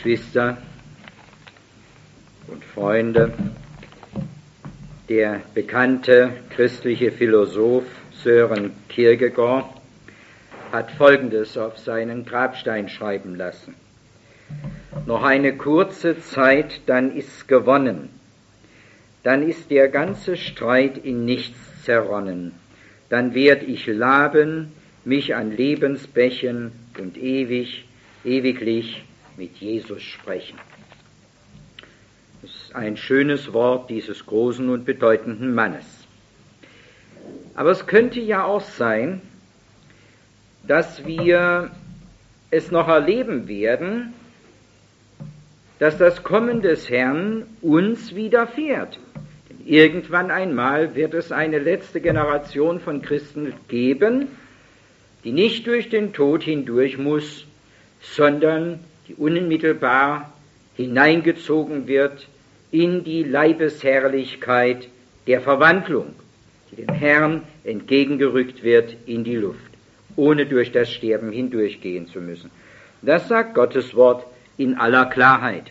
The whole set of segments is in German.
Geschwister und Freunde, der bekannte christliche Philosoph Søren Kierkegaard hat Folgendes auf seinen Grabstein schreiben lassen: Noch eine kurze Zeit, dann ist's gewonnen, dann ist der ganze Streit in nichts zerronnen, dann werd ich laben, mich an Lebensbächen und ewiglich mit Jesus sprechen. Das ist ein schönes Wort dieses großen und bedeutenden Mannes. Aber es könnte ja auch sein, dass wir es noch erleben werden, dass das Kommen des Herrn uns widerfährt. Denn irgendwann einmal wird es eine letzte Generation von Christen geben, die nicht durch den Tod hindurch muss, sondern die unmittelbar hineingezogen wird in die Leibesherrlichkeit der Verwandlung, die dem Herrn entgegengerückt wird in die Luft, ohne durch das Sterben hindurchgehen zu müssen. Das sagt Gottes Wort in aller Klarheit.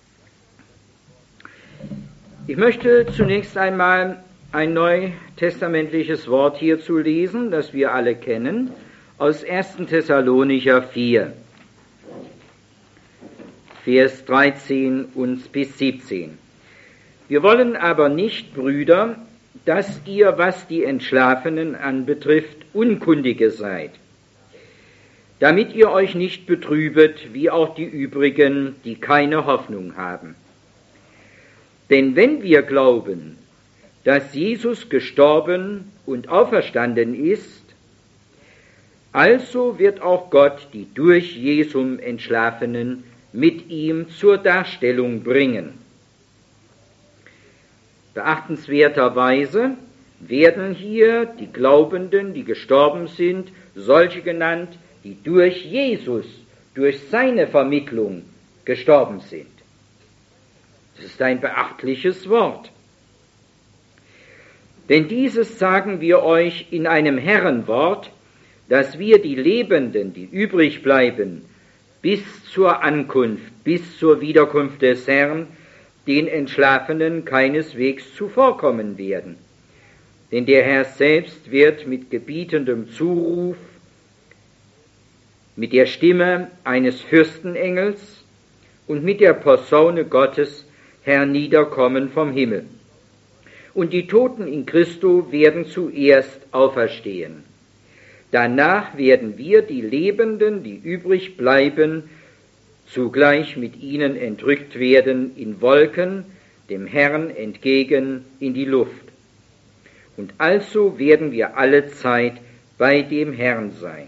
Ich möchte zunächst einmal ein neutestamentliches Wort hierzu lesen, das wir alle kennen, aus 1. Thessalonicher 4, Vers 13 und bis 17. Wir wollen aber nicht, Brüder, dass ihr, was die Entschlafenen anbetrifft, Unkundige seid, damit ihr euch nicht betrübet, wie auch die übrigen, die keine Hoffnung haben. Denn wenn wir glauben, dass Jesus gestorben und auferstanden ist, also wird auch Gott die durch Jesum Entschlafenen mit ihm zur Darstellung bringen. Beachtenswerterweise werden hier die Glaubenden, die gestorben sind, solche genannt, die durch Jesus, durch seine Vermittlung gestorben sind. Das ist ein beachtliches Wort. Denn dieses sagen wir euch in einem Herrenwort, dass wir die Lebenden, die übrig bleiben, bis zur Ankunft, bis zur Wiederkunft des Herrn, den Entschlafenen keineswegs zuvorkommen werden. Denn der Herr selbst wird mit gebietendem Zuruf, mit der Stimme eines Fürstenengels und mit der Posaune Gottes herniederkommen vom Himmel. Und die Toten in Christo werden zuerst auferstehen. Danach werden wir, die Lebenden, die übrig bleiben, zugleich mit ihnen entrückt werden in Wolken, dem Herrn entgegen in die Luft. Und also werden wir alle Zeit bei dem Herrn sein.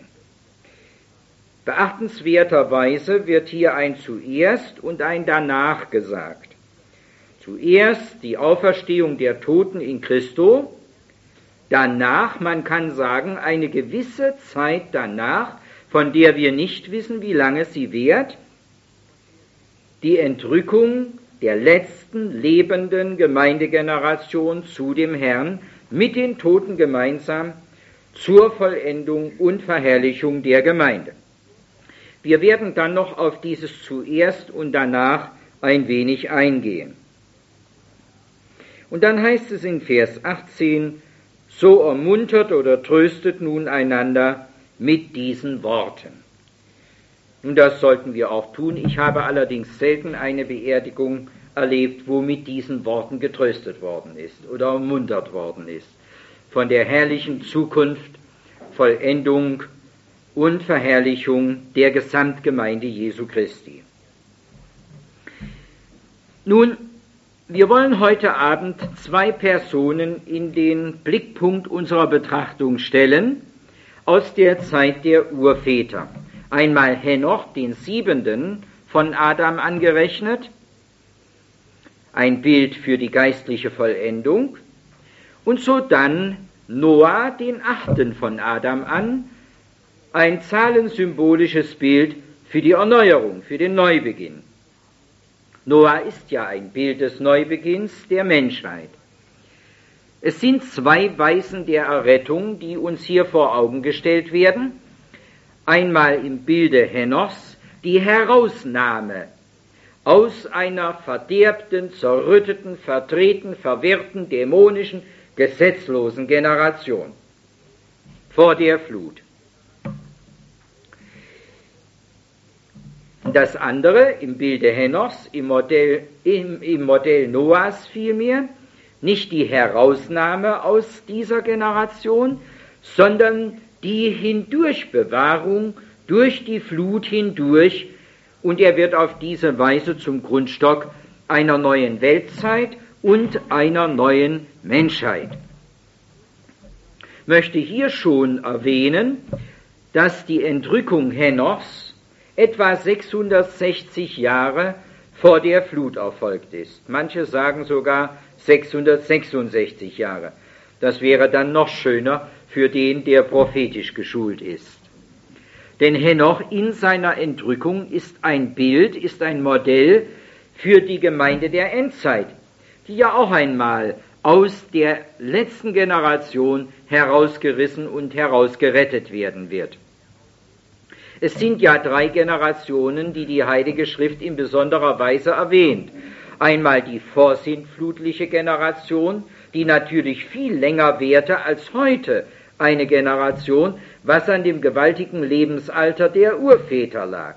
Beachtenswerterweise wird hier ein zuerst und ein danach gesagt. Zuerst die Auferstehung der Toten in Christo, danach, man kann sagen, eine gewisse Zeit danach, von der wir nicht wissen, wie lange sie währt, die Entrückung der letzten lebenden Gemeindegeneration zu dem Herrn mit den Toten gemeinsam zur Vollendung und Verherrlichung der Gemeinde. Wir werden dann noch auf dieses zuerst und danach ein wenig eingehen. Und dann heißt es in Vers 18, so ermuntert oder tröstet nun einander mit diesen Worten. Und das sollten wir auch tun. Ich habe allerdings selten eine Beerdigung erlebt, wo mit diesen Worten getröstet worden ist oder ermuntert worden ist. Von der herrlichen Zukunft, Vollendung und Verherrlichung der Gesamtgemeinde Jesu Christi. Nun, wir wollen heute Abend zwei Personen in den Blickpunkt unserer Betrachtung stellen, aus der Zeit der Urväter. Einmal Henoch, den 7. von Adam angerechnet, ein Bild für die geistliche Vollendung, und so dann Noah, den 8. von Adam an, ein zahlensymbolisches Bild für die Erneuerung, für den Neubeginn. Noah ist ja ein Bild des Neubeginns der Menschheit. Es sind zwei Weisen der Errettung, die uns hier vor Augen gestellt werden. Einmal im Bilde Henochs die Herausnahme aus einer verderbten, zerrütteten, verdrehten, verwirrten, dämonischen, gesetzlosen Generation vor der Flut. Das andere im Bilde Henochs, im Modell Noahs vielmehr, nicht die Herausnahme aus dieser Generation, sondern die Hindurchbewahrung durch die Flut hindurch, und er wird auf diese Weise zum Grundstock einer neuen Weltzeit und einer neuen Menschheit. Ich möchte hier schon erwähnen, dass die Entrückung Henochs etwa 660 Jahre vor der Flut erfolgt ist. Manche sagen sogar 666 Jahre. Das wäre dann noch schöner für den, der prophetisch geschult ist. Denn Henoch in seiner Entrückung ist ein Bild, ist ein Modell für die Gemeinde der Endzeit, die ja auch einmal aus der letzten Generation herausgerissen und herausgerettet werden wird. Es sind ja 3 Generationen, die die Heilige Schrift in besonderer Weise erwähnt. Einmal die vorsintflutliche Generation, die natürlich viel länger währte als heute eine Generation, was an dem gewaltigen Lebensalter der Urväter lag.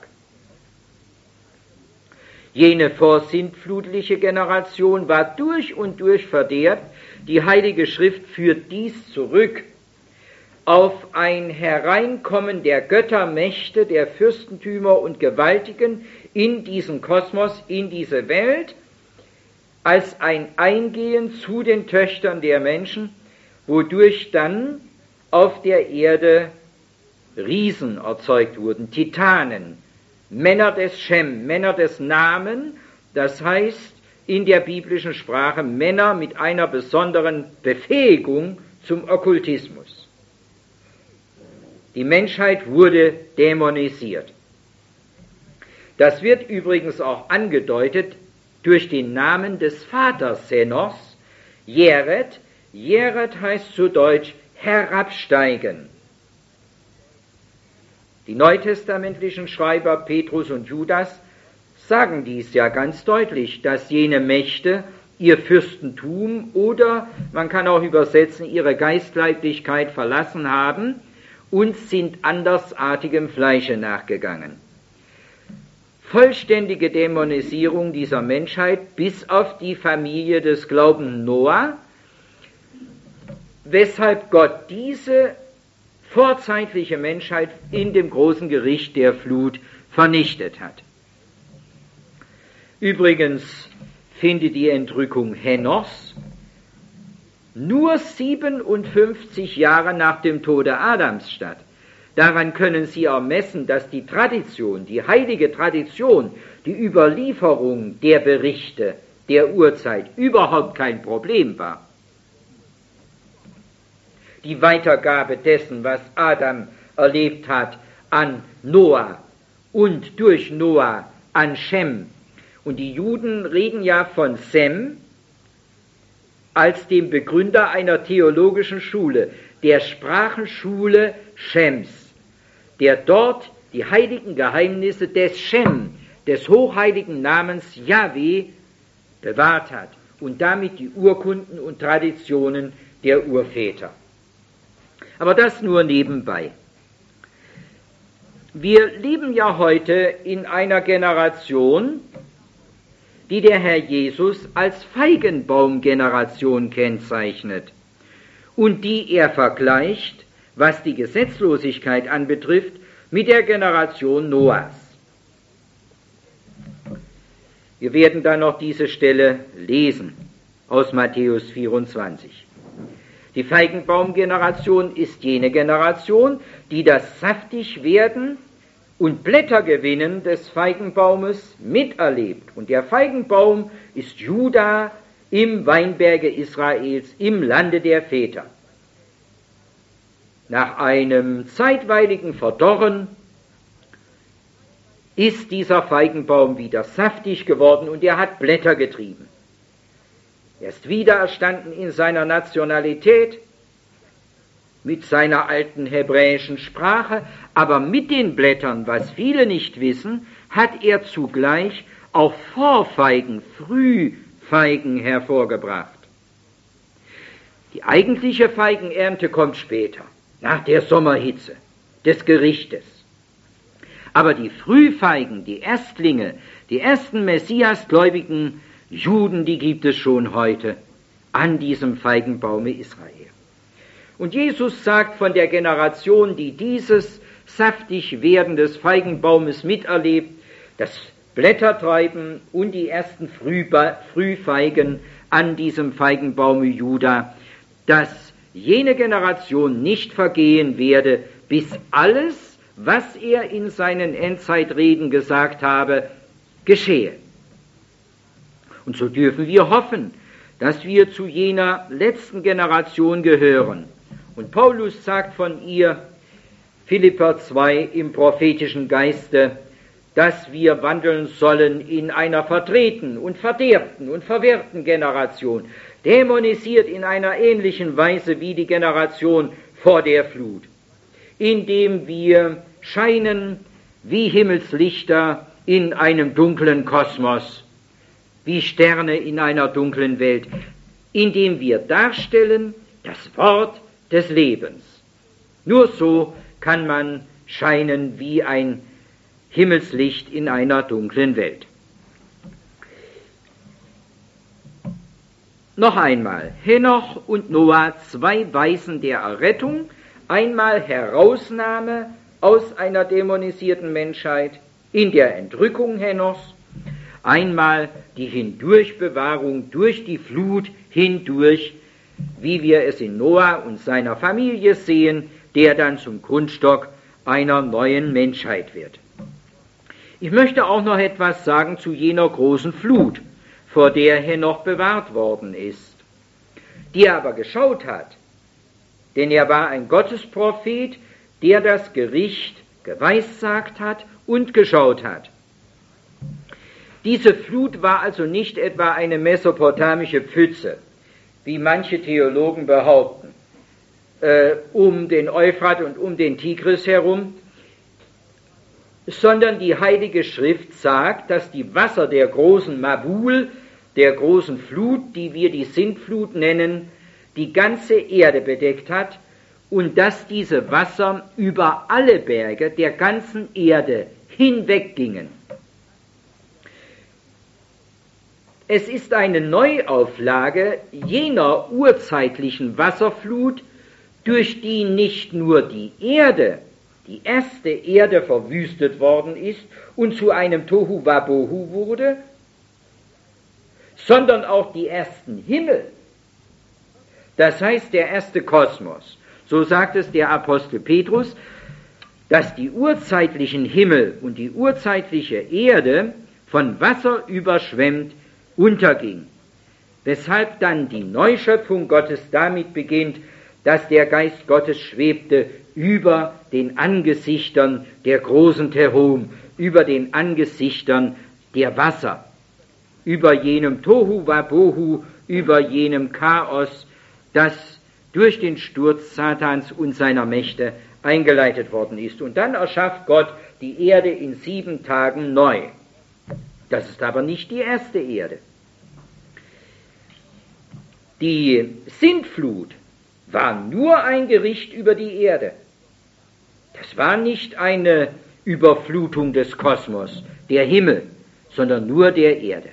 Jene vorsintflutliche Generation war durch und durch verderbt. Die Heilige Schrift führt dies zurück auf ein Hereinkommen der Göttermächte, der Fürstentümer und Gewaltigen in diesen Kosmos, in diese Welt, als ein Eingehen zu den Töchtern der Menschen, wodurch dann auf der Erde Riesen erzeugt wurden, Titanen, Männer des Shem, Männer des Namen, das heißt in der biblischen Sprache Männer mit einer besonderen Befähigung zum Okkultismus. Die Menschheit wurde dämonisiert. Das wird übrigens auch angedeutet durch den Namen des Vaters Henochs, Jered. Jered heißt zu Deutsch herabsteigen. Die neutestamentlichen Schreiber Petrus und Judas sagen dies ja ganz deutlich, dass jene Mächte ihr Fürstentum oder, man kann auch übersetzen, ihre Geistleiblichkeit verlassen haben und sind andersartigem Fleische nachgegangen. Vollständige Dämonisierung dieser Menschheit bis auf die Familie des glaubenden Noah, weshalb Gott diese vorzeitliche Menschheit in dem großen Gericht der Flut vernichtet hat. Übrigens findet die Entrückung Henochs nur 57 Jahre nach dem Tode Adams statt. Daran können Sie ermessen, dass die Tradition, die heilige Tradition, die Überlieferung der Berichte der Urzeit überhaupt kein Problem war. Die Weitergabe dessen, was Adam erlebt hat, an Noah und durch Noah an Shem. Und die Juden reden ja von Sem als dem Begründer einer theologischen Schule, der Sprachenschule Shems, der dort die heiligen Geheimnisse des Shem, des hochheiligen Namens Jahwe, bewahrt hat und damit die Urkunden und Traditionen der Urväter. Aber das nur nebenbei. Wir leben ja heute in einer Generation, die der Herr Jesus als Feigenbaumgeneration kennzeichnet und die er vergleicht, was die Gesetzlosigkeit anbetrifft, mit der Generation Noahs. Wir werden dann noch diese Stelle lesen aus Matthäus 24. Die Feigenbaumgeneration ist jene Generation, die das Saftigwerden und Blättergewinnen des Feigenbaumes miterlebt. Und der Feigenbaum ist Juda im Weinberge Israels, im Lande der Väter. Nach einem zeitweiligen Verdorren ist dieser Feigenbaum wieder saftig geworden und er hat Blätter getrieben. Er ist wiedererstanden in seiner Nationalität, mit seiner alten hebräischen Sprache, aber mit den Blättern, was viele nicht wissen, hat er zugleich auch Vorfeigen, Frühfeigen hervorgebracht. Die eigentliche Feigenernte kommt später, nach der Sommerhitze des Gerichtes. Aber die Frühfeigen, die Erstlinge, die ersten messiasgläubigen Juden, die gibt es schon heute an diesem Feigenbaume Israel. Und Jesus sagt von der Generation, die dieses saftig werden des Feigenbaumes miterlebt, das Blättertreiben und die ersten Frühfeigen an diesem Feigenbaume Juda, dass jene Generation nicht vergehen werde, bis alles, was er in seinen Endzeitreden gesagt habe, geschehe. Und so dürfen wir hoffen, dass wir zu jener letzten Generation gehören. Und Paulus sagt von ihr, Philipper 2 im prophetischen Geiste, dass wir wandeln sollen in einer verdrehten und verderbten und verwirrten Generation, dämonisiert in einer ähnlichen Weise wie die Generation vor der Flut, indem wir scheinen wie Himmelslichter in einem dunklen Kosmos, wie Sterne in einer dunklen Welt, indem wir darstellen das Wort des Lebens. Nur so kann man scheinen wie ein Himmelslicht in einer dunklen Welt. Noch einmal, Henoch und Noah, zwei Weisen der Errettung, einmal Herausnahme aus einer dämonisierten Menschheit in der Entrückung Henochs, einmal die Hindurchbewahrung durch die Flut hindurch, wie wir es in Noah und seiner Familie sehen, der dann zum Grundstock einer neuen Menschheit wird. Ich möchte auch noch etwas sagen zu jener großen Flut, vor der Henoch bewahrt worden ist, die er aber geschaut hat, denn er war ein Gottesprophet, der das Gericht geweissagt hat und geschaut hat. Diese Flut war also nicht etwa eine mesopotamische Pfütze, wie manche Theologen behaupten, um den Euphrat und um den Tigris herum, sondern die Heilige Schrift sagt, dass die Wasser der großen Mabul, der großen Flut, die wir die Sintflut nennen, die ganze Erde bedeckt hat und dass diese Wasser über alle Berge der ganzen Erde hinweggingen. Es ist eine Neuauflage jener urzeitlichen Wasserflut, durch die nicht nur die Erde, die erste Erde verwüstet worden ist und zu einem Tohu Wabohu wurde, sondern auch die ersten Himmel, das heißt der erste Kosmos. So sagt es der Apostel Petrus, dass die urzeitlichen Himmel und die urzeitliche Erde von Wasser überschwemmt unterging, weshalb dann die Neuschöpfung Gottes damit beginnt, dass der Geist Gottes schwebte über den Angesichtern der großen Tehom, über den Angesichtern der Wasser, über jenem Tohu Wabohu, über jenem Chaos, das durch den Sturz Satans und seiner Mächte eingeleitet worden ist. Und dann erschafft Gott die Erde in 7 Tagen neu. Das ist aber nicht die erste Erde. Die Sintflut war nur ein Gericht über die Erde. Das war nicht eine Überflutung des Kosmos, der Himmel, sondern nur der Erde.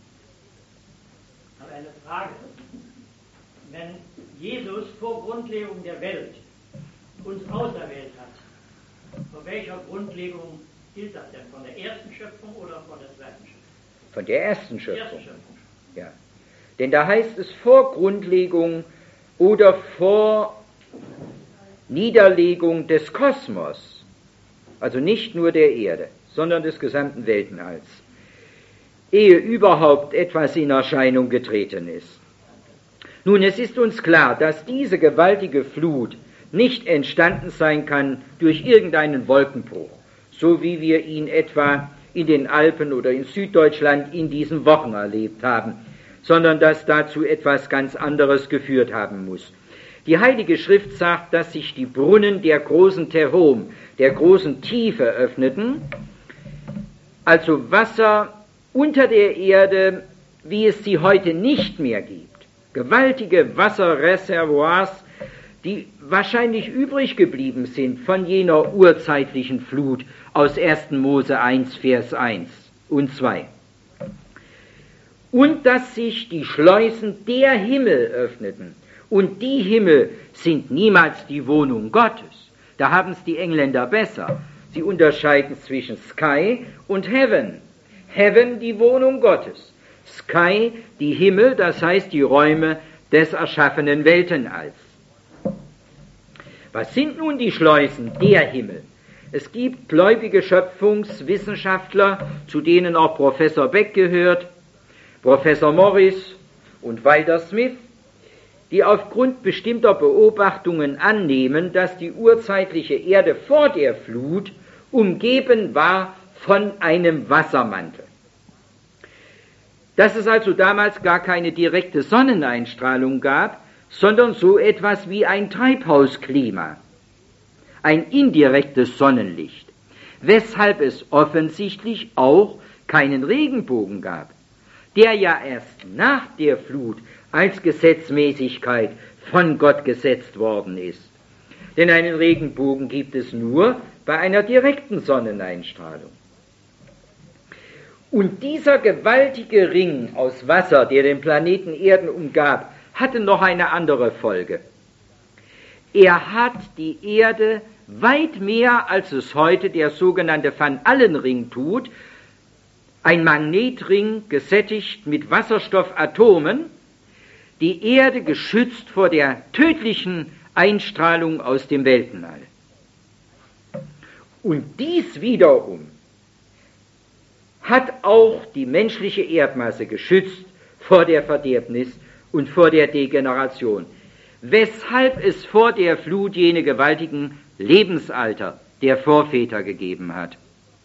Aber eine Frage. Wenn Jesus vor Grundlegung der Welt uns auserwählt hat, von welcher Grundlegung gilt das denn? Von der ersten Schöpfung oder von der zweiten Schöpfung? Von der ersten Schöpfung. Ja. Denn da heißt es vor Grundlegung oder vor Niederlegung des Kosmos, also nicht nur der Erde, sondern des gesamten Weltenalls, ehe überhaupt etwas in Erscheinung getreten ist. Nun, es ist uns klar, dass diese gewaltige Flut nicht entstanden sein kann durch irgendeinen Wolkenbruch, so wie wir ihn etwa in den Alpen oder in Süddeutschland in diesen Wochen erlebt haben, sondern dass dazu etwas ganz anderes geführt haben muss. Die Heilige Schrift sagt, dass sich die Brunnen der großen Tehom, der großen Tiefe öffneten, also Wasser unter der Erde, wie es sie heute nicht mehr gibt. Gewaltige Wasserreservoirs, die wahrscheinlich übrig geblieben sind von jener urzeitlichen Flut aus 1. Mose 1, Vers 1 und 2. Und dass sich die Schleusen der Himmel öffneten. Und die Himmel sind niemals die Wohnung Gottes. Da haben es die Engländer besser. Sie unterscheiden zwischen Sky und Heaven. Heaven, die Wohnung Gottes. Sky, die Himmel, das heißt die Räume des erschaffenen Weltenalls. Was sind nun die Schleusen der Himmel? Es gibt gläubige Schöpfungswissenschaftler, zu denen auch Professor Beck gehört, Professor Morris und Wilder Smith, die aufgrund bestimmter Beobachtungen annehmen, dass die urzeitliche Erde vor der Flut umgeben war von einem Wassermantel. Dass es also damals gar keine direkte Sonneneinstrahlung gab, sondern so etwas wie ein Treibhausklima, ein indirektes Sonnenlicht, weshalb es offensichtlich auch keinen Regenbogen gab, der ja erst nach der Flut als Gesetzmäßigkeit von Gott gesetzt worden ist. Denn einen Regenbogen gibt es nur bei einer direkten Sonneneinstrahlung. Und dieser gewaltige Ring aus Wasser, der den Planeten Erden umgab, hatte noch eine andere Folge. Er hat die Erde weit mehr, als es heute der sogenannte Van Allen-Ring tut, ein Magnetring gesättigt mit Wasserstoffatomen, die Erde geschützt vor der tödlichen Einstrahlung aus dem Weltenall. Und dies wiederum hat auch die menschliche Erdmasse geschützt vor der Verderbnis und vor der Degeneration, weshalb es vor der Flut jene gewaltigen Lebensalter der Vorväter gegeben hat.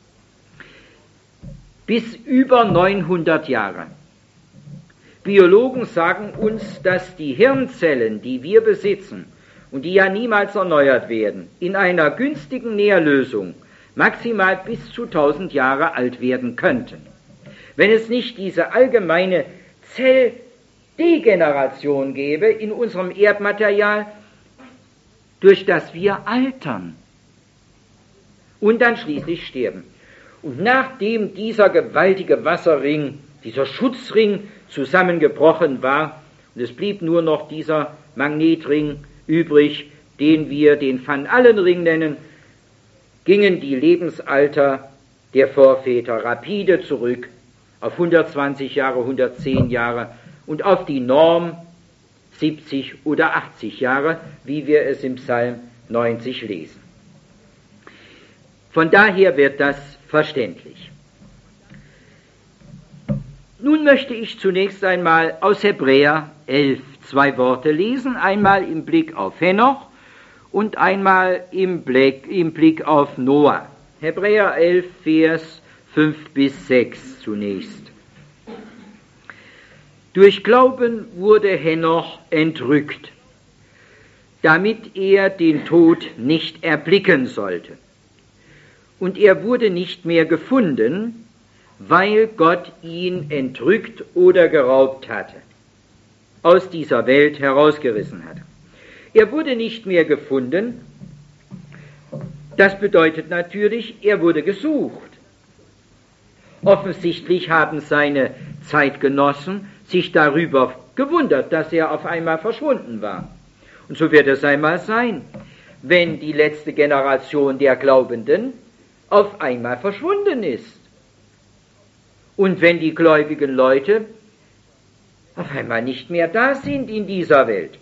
Bis über 900 Jahre. Biologen sagen uns, dass die Hirnzellen, die wir besitzen und die ja niemals erneuert werden, in einer günstigen Nährlösung maximal bis zu 1000 Jahre alt werden könnten. Wenn es nicht diese allgemeine Zelldegeneration gäbe in unserem Erdmaterial, durch das wir altern und dann schließlich sterben. Und nachdem dieser gewaltige Wasserring, dieser Schutzring zusammengebrochen war, und es blieb nur noch dieser Magnetring übrig, den wir den Van Allen-Ring nennen, gingen die Lebensalter der Vorväter rapide zurück auf 120 Jahre, 110 Jahre und auf die Norm 70 oder 80 Jahre, wie wir es im Psalm 90 lesen. Von daher wird das verständlich. Nun möchte ich zunächst einmal aus Hebräer 11 2 Worte lesen, einmal im Blick auf Henoch und einmal im Blick auf Noah. Hebräer 11, Vers 5 bis 6 zunächst. Durch Glauben wurde Henoch entrückt, damit er den Tod nicht erblicken sollte. Und er wurde nicht mehr gefunden, weil Gott ihn entrückt oder geraubt hatte, aus dieser Welt herausgerissen hat. Er wurde nicht mehr gefunden, das bedeutet natürlich, er wurde gesucht. Offensichtlich haben seine Zeitgenossen sich darüber gewundert, dass er auf einmal verschwunden war. Und so wird es einmal sein, wenn die letzte Generation der Glaubenden auf einmal verschwunden ist. Und wenn die gläubigen Leute auf einmal nicht mehr da sind in dieser Welt.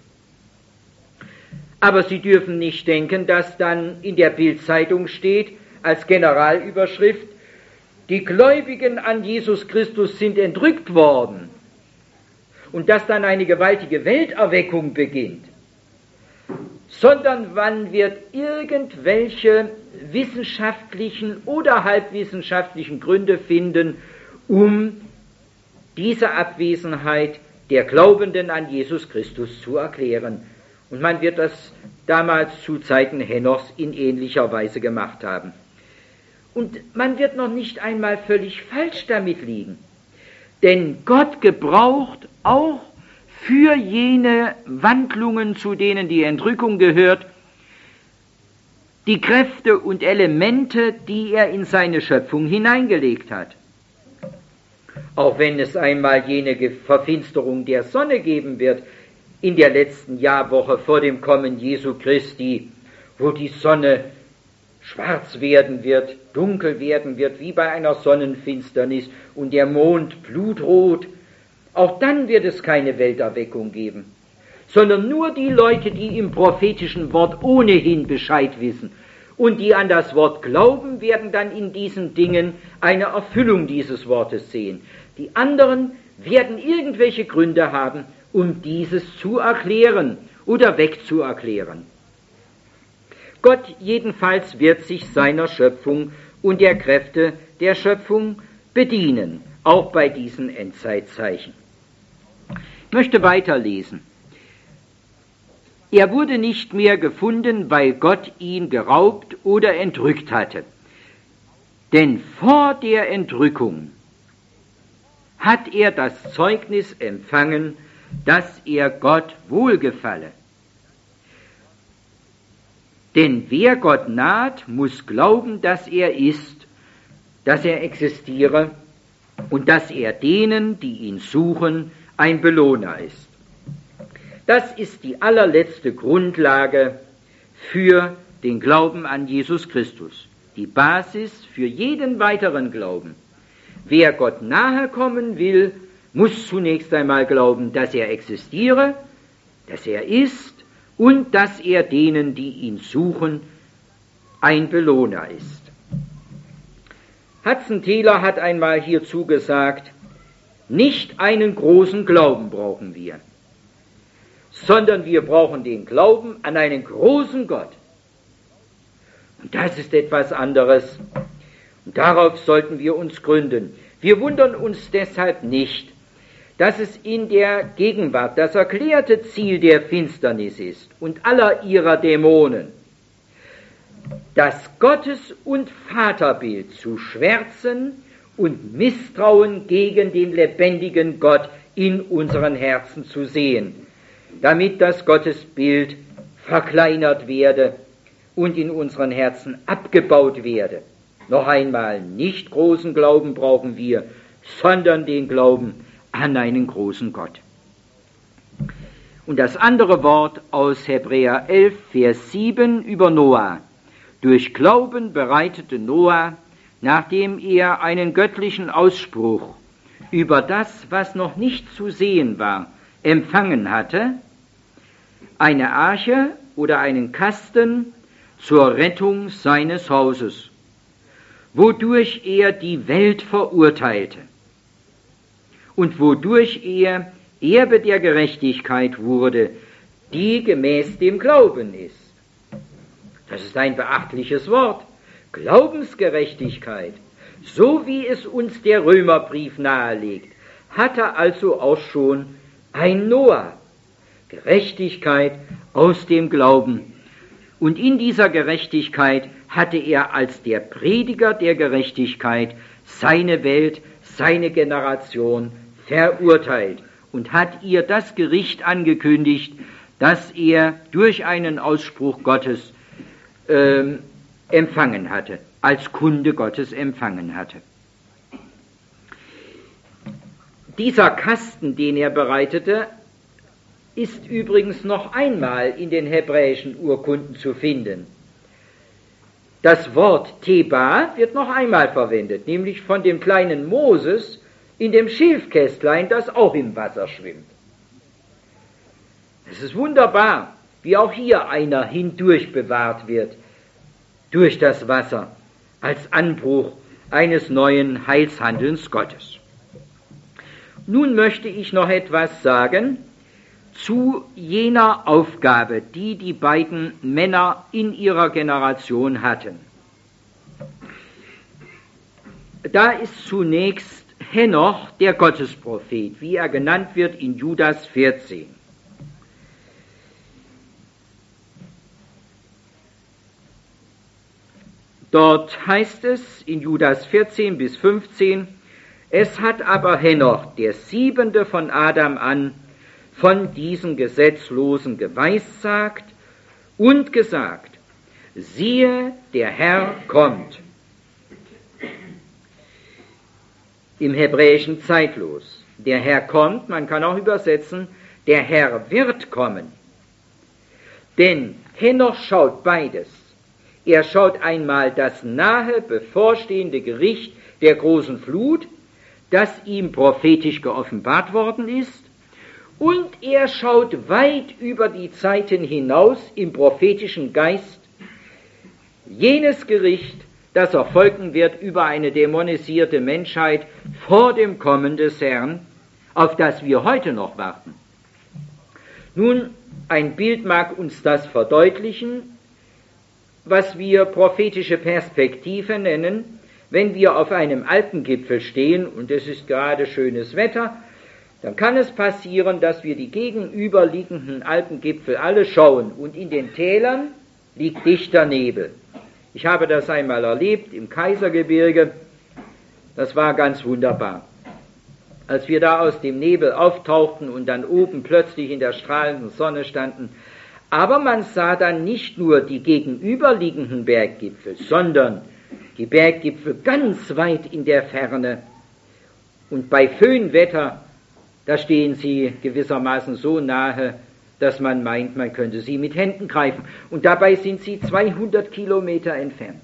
Aber Sie dürfen nicht denken, dass dann in der Bild-Zeitung steht, als Generalüberschrift, die Gläubigen an Jesus Christus sind entrückt worden und dass dann eine gewaltige Welterweckung beginnt, sondern man wird irgendwelche wissenschaftlichen oder halbwissenschaftlichen Gründe finden, um diese Abwesenheit der Glaubenden an Jesus Christus zu erklären. Und man wird das damals zu Zeiten Henochs in ähnlicher Weise gemacht haben. Und man wird noch nicht einmal völlig falsch damit liegen. Denn Gott gebraucht auch für jene Wandlungen, zu denen die Entrückung gehört, die Kräfte und Elemente, die er in seine Schöpfung hineingelegt hat. Auch wenn es einmal jene Verfinsterung der Sonne geben wird, in der letzten Jahrwoche vor dem Kommen Jesu Christi, wo die Sonne schwarz werden wird, dunkel werden wird, wie bei einer Sonnenfinsternis, und der Mond blutrot, auch dann wird es keine Welterweckung geben, sondern nur die Leute, die im prophetischen Wort ohnehin Bescheid wissen und die an das Wort glauben, werden dann in diesen Dingen eine Erfüllung dieses Wortes sehen. Die anderen werden irgendwelche Gründe haben, um dieses zu erklären oder wegzuerklären. Gott jedenfalls wird sich seiner Schöpfung und der Kräfte der Schöpfung bedienen, auch bei diesen Endzeitzeichen. Ich möchte weiterlesen. Er wurde nicht mehr gefunden, weil Gott ihn geraubt oder entrückt hatte. Denn vor der Entrückung hat er das Zeugnis empfangen, dass er Gott wohlgefalle. Denn wer Gott naht, muss glauben, dass er ist, dass er existiere und dass er denen, die ihn suchen, ein Belohner ist. Das ist die allerletzte Grundlage für den Glauben an Jesus Christus, die Basis für jeden weiteren Glauben. Wer Gott nahe kommen will, muss zunächst einmal glauben, dass er existiere, dass er ist und dass er denen, die ihn suchen, ein Belohner ist. Hudson Taylor hat einmal hierzu gesagt, nicht einen großen Glauben brauchen wir, sondern wir brauchen den Glauben an einen großen Gott. Und das ist etwas anderes. Und darauf sollten wir uns gründen. Wir wundern uns deshalb nicht, dass es in der Gegenwart das erklärte Ziel der Finsternis ist und aller ihrer Dämonen, das Gottes- und Vaterbild zu schwärzen und Misstrauen gegen den lebendigen Gott in unseren Herzen zu sehen, damit das Gottesbild verkleinert werde und in unseren Herzen abgebaut werde. Noch einmal, nicht großen Glauben brauchen wir, sondern den Glauben an einen großen Gott. Und das andere Wort aus Hebräer 11, Vers 7 über Noah. Durch Glauben bereitete Noah, nachdem er einen göttlichen Ausspruch über das, was noch nicht zu sehen war, empfangen hatte, eine Arche oder einen Kasten zur Rettung seines Hauses, wodurch er die Welt verurteilte und wodurch er Erbe der Gerechtigkeit wurde, die gemäß dem Glauben ist. Das ist ein beachtliches Wort. Glaubensgerechtigkeit, so wie es uns der Römerbrief nahelegt, hatte also auch schon ein Noah. Gerechtigkeit aus dem Glauben. Und in dieser Gerechtigkeit hatte er als der Prediger der Gerechtigkeit seine Welt, seine Generation verurteilt und hat ihr das Gericht angekündigt, das er durch einen Ausspruch Gottes empfangen hatte, als Kunde Gottes empfangen hatte. Dieser Kasten, den er bereitete, ist übrigens noch einmal in den hebräischen Urkunden zu finden. Das Wort Teba wird noch einmal verwendet, nämlich von dem kleinen Moses in dem Schilfkästlein, das auch im Wasser schwimmt. Es ist wunderbar, wie auch hier einer hindurch bewahrt wird, durch das Wasser, als Anbruch eines neuen Heilshandelns Gottes. Nun möchte ich noch etwas sagen zu jener Aufgabe, die die beiden Männer in ihrer Generation hatten. Da ist zunächst Henoch, der Gottesprophet, wie er genannt wird in Judas 14. Dort heißt es in Judas 14 bis 15, Es hat aber Henoch, der 7. von Adam an, von diesen Gesetzlosen geweissagt und gesagt, siehe, der Herr kommt. Im Hebräischen zeitlos. Der Herr kommt, man kann auch übersetzen, der Herr wird kommen. Denn Henoch schaut beides. Er schaut einmal das nahe bevorstehende Gericht der großen Flut, das ihm prophetisch geoffenbart worden ist, und er schaut weit über die Zeiten hinaus im prophetischen Geist jenes Gericht, das erfolgen wird über eine dämonisierte Menschheit vor dem Kommen des Herrn, auf das wir heute noch warten. Nun, ein Bild mag uns das verdeutlichen, was wir prophetische Perspektive nennen, wenn wir auf einem Alpengipfel stehen und es ist gerade schönes Wetter, dann kann es passieren, dass wir die gegenüberliegenden Alpengipfel alle schauen und in den Tälern liegt dichter Nebel. Ich habe das einmal erlebt im Kaisergebirge, das war ganz wunderbar. Als wir da aus dem Nebel auftauchten und dann oben plötzlich in der strahlenden Sonne standen, aber man sah dann nicht nur die gegenüberliegenden Berggipfel, sondern die Berggipfel ganz weit in der Ferne. Und bei Föhnwetter, da stehen sie gewissermaßen so nahe, dass man meint, man könnte sie mit Händen greifen. Und dabei sind sie 200 Kilometer entfernt.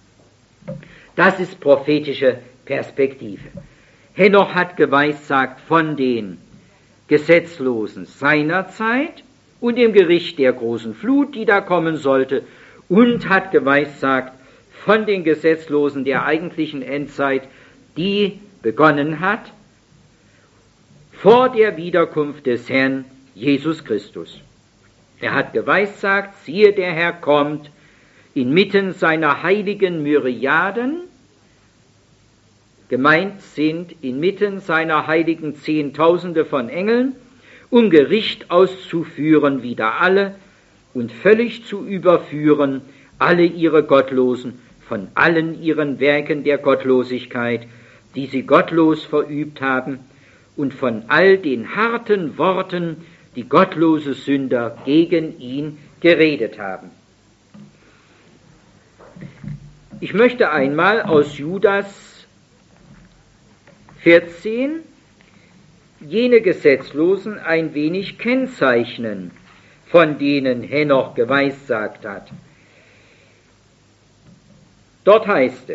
Das ist prophetische Perspektive. Henoch hat geweissagt von den Gesetzlosen seiner Zeit und dem Gericht der großen Flut, die da kommen sollte, und hat geweissagt von den Gesetzlosen der eigentlichen Endzeit, die begonnen hat vor der Wiederkunft des Herrn Jesus Christus. Er hat geweissagt, siehe, der Herr kommt inmitten seiner heiligen Myriaden, gemeint sind inmitten seiner heiligen Zehntausende von Engeln, um Gericht auszuführen wider alle und völlig zu überführen alle ihre Gottlosen von allen ihren Werken der Gottlosigkeit, die sie gottlos verübt haben, und von all den harten Worten, die gottlose Sünder gegen ihn geredet haben. Ich möchte einmal aus Judas 14 jene Gesetzlosen ein wenig kennzeichnen, von denen Henoch geweissagt hat. Dort heißt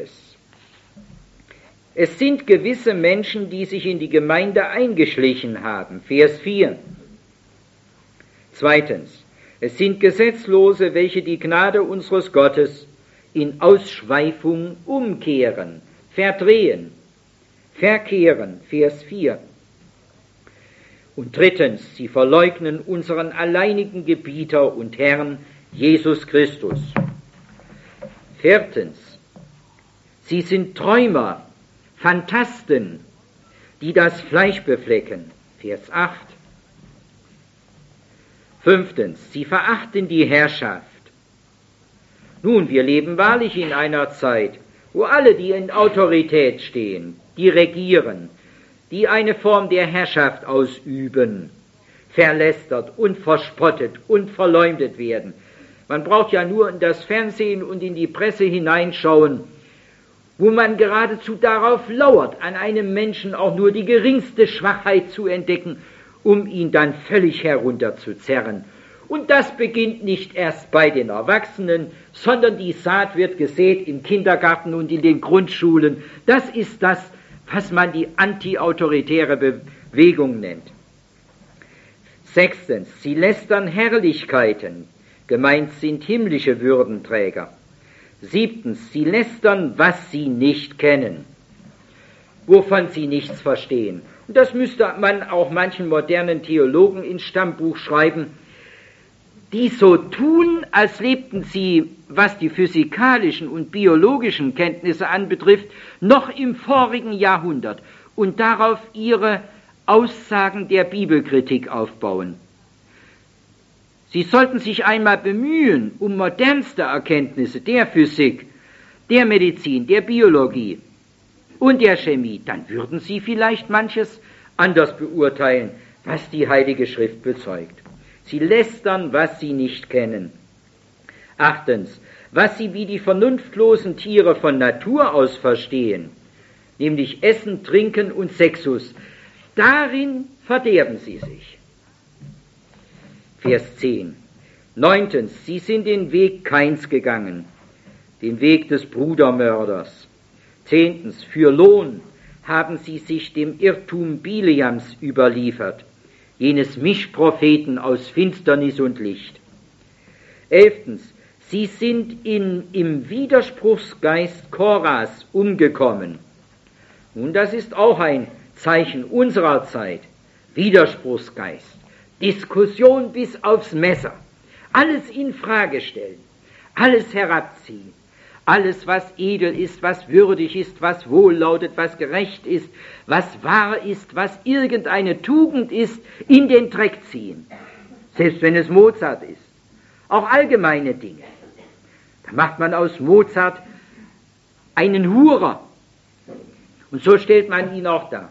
es sind gewisse Menschen, die sich in die Gemeinde eingeschlichen haben. Vers 4. Zweitens, es sind Gesetzlose, welche die Gnade unseres Gottes in Ausschweifung umkehren, verdrehen, verkehren. Vers 4. Und drittens, sie verleugnen unseren alleinigen Gebieter und Herrn Jesus Christus. Viertens, sie sind Träumer, Phantasten, die das Fleisch beflecken. Vers 8. Fünftens, sie verachten die Herrschaft. Nun, wir leben wahrlich in einer Zeit, wo alle, die in Autorität stehen, die regieren, die eine Form der Herrschaft ausüben, verlästert und verspottet und verleumdet werden. Man braucht ja nur in das Fernsehen und in die Presse hineinschauen, wo man geradezu darauf lauert, an einem Menschen auch nur die geringste Schwachheit zu entdecken, um ihn dann völlig herunterzuzerren. Und das beginnt nicht erst bei den Erwachsenen, sondern die Saat wird gesät im Kindergarten und in den Grundschulen. Das ist das, was man die antiautoritäre Bewegung nennt. Sechstens, sie lästern Herrlichkeiten, gemeint sind himmlische Würdenträger. Siebtens, sie lästern, was sie nicht kennen, wovon sie nichts verstehen. Und das müsste man auch manchen modernen Theologen ins Stammbuch schreiben, die so tun, als lebten sie, was die physikalischen und biologischen Kenntnisse anbetrifft, noch im vorigen Jahrhundert und darauf ihre Aussagen der Bibelkritik aufbauen. Sie sollten sich einmal bemühen um modernste Erkenntnisse der Physik, der Medizin, der Biologie. und der Chemie, dann würden Sie vielleicht manches anders beurteilen, was die Heilige Schrift bezeugt. Sie lästern, was Sie nicht kennen. 8. Was Sie wie die vernunftlosen Tiere von Natur aus verstehen, nämlich Essen, Trinken und Sexus, darin verderben Sie sich. Vers 10. 9. Sie sind den Weg Kains gegangen, den Weg des Brudermörders. 10. Für Lohn haben sie sich dem Irrtum Bileams überliefert, jenes Mischpropheten aus Finsternis und Licht. 11. Sie sind im Widerspruchsgeist Koras umgekommen. Nun, das ist auch ein Zeichen unserer Zeit. Widerspruchsgeist, Diskussion bis aufs Messer, alles in Frage stellen, alles herabziehen, alles, was edel ist, was würdig ist, was wohllautet, was gerecht ist, was wahr ist, was irgendeine Tugend ist, in den Dreck ziehen. Selbst wenn es Mozart ist. Auch allgemeine Dinge. Da macht man aus Mozart einen Hurer. Und so stellt man ihn auch dar.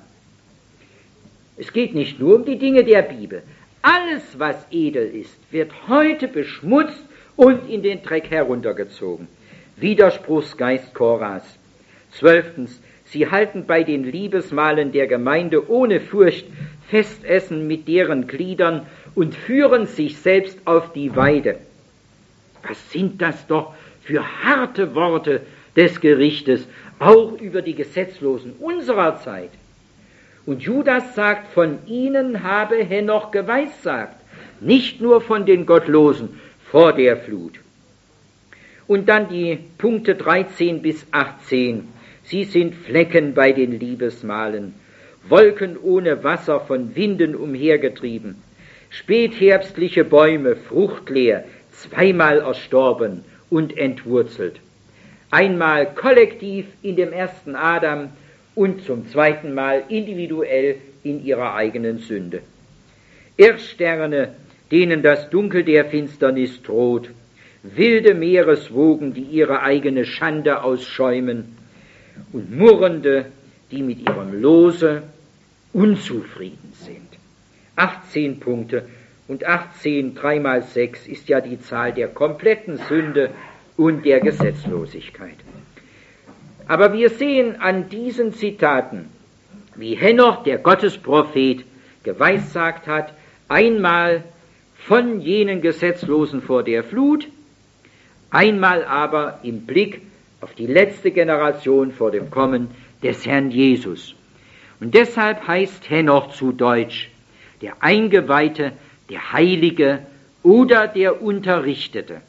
Es geht nicht nur um die Dinge der Bibel. Alles, was edel ist, wird heute beschmutzt und in den Dreck heruntergezogen. Widerspruchsgeist Koras. 12. Sie halten bei den Liebesmahlen der Gemeinde ohne Furcht Festessen mit deren Gliedern und führen sich selbst auf die Weide. Was sind das doch für harte Worte des Gerichtes, auch über die Gesetzlosen unserer Zeit. Und Judas sagt, von ihnen habe Henoch geweissagt, nicht nur von den Gottlosen vor der Flut. Und dann die Punkte 13 bis 18. Sie sind Flecken bei den Liebesmahlen, Wolken ohne Wasser von Winden umhergetrieben, spätherbstliche Bäume, fruchtleer, zweimal erstorben und entwurzelt. Einmal kollektiv in dem ersten Adam und zum zweiten Mal individuell in ihrer eigenen Sünde. Irrsterne, denen das Dunkel der Finsternis droht, wilde Meereswogen, die ihre eigene Schande ausschäumen, und Murrende, die mit ihrem Lose unzufrieden sind. 18 Punkte und 18, 3 mal 6 ist ja die Zahl der kompletten Sünde und der Gesetzlosigkeit. Aber wir sehen an diesen Zitaten, wie Henoch, der Gottesprophet, geweissagt hat, einmal von jenen Gesetzlosen vor der Flut, einmal aber im Blick auf die letzte Generation vor dem Kommen des Herrn Jesus. Und deshalb heißt Henoch zu Deutsch der Eingeweihte, der Heilige oder der Unterrichtete.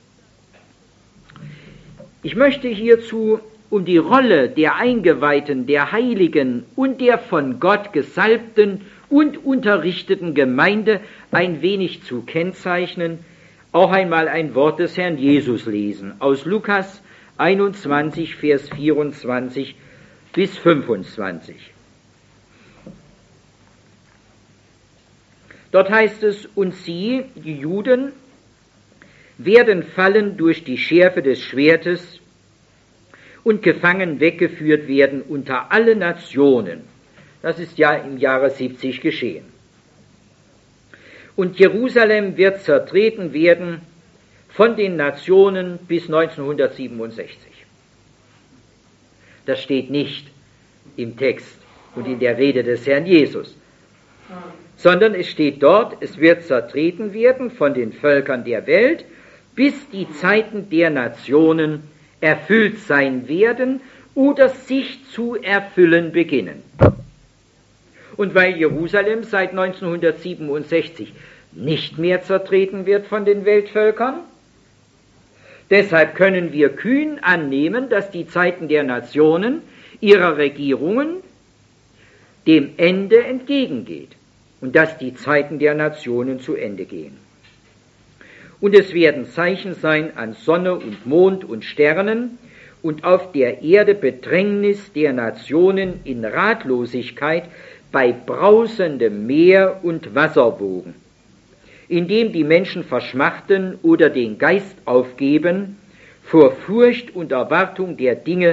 Ich möchte hierzu um die Rolle der Eingeweihten, der Heiligen und der von Gott gesalbten und unterrichteten Gemeinde ein wenig zu kennzeichnen, auch einmal ein Wort des Herrn Jesus lesen, aus Lukas 21, Vers 24 bis 25. Dort heißt es, und sie, die Juden, werden fallen durch die Schärfe des Schwertes und gefangen weggeführt werden unter alle Nationen. Das ist ja im Jahre 70 geschehen. Und Jerusalem wird zertreten werden von den Nationen bis 1967. Das steht nicht im Text und in der Rede des Herrn Jesus, sondern es steht dort, es wird zertreten werden von den Völkern der Welt, bis die Zeiten der Nationen erfüllt sein werden oder sich zu erfüllen beginnen. Und weil Jerusalem seit 1967 nicht mehr zertreten wird von den Weltvölkern, deshalb können wir kühn annehmen, dass die Zeiten der Nationen, ihrer Regierungen, dem Ende entgegengeht und dass die Zeiten der Nationen zu Ende gehen. Und es werden Zeichen sein an Sonne und Mond und Sternen und auf der Erde Bedrängnis der Nationen in Ratlosigkeit bei brausendem Meer und Wasserwogen, indem die Menschen verschmachten oder den Geist aufgeben vor Furcht und Erwartung der Dinge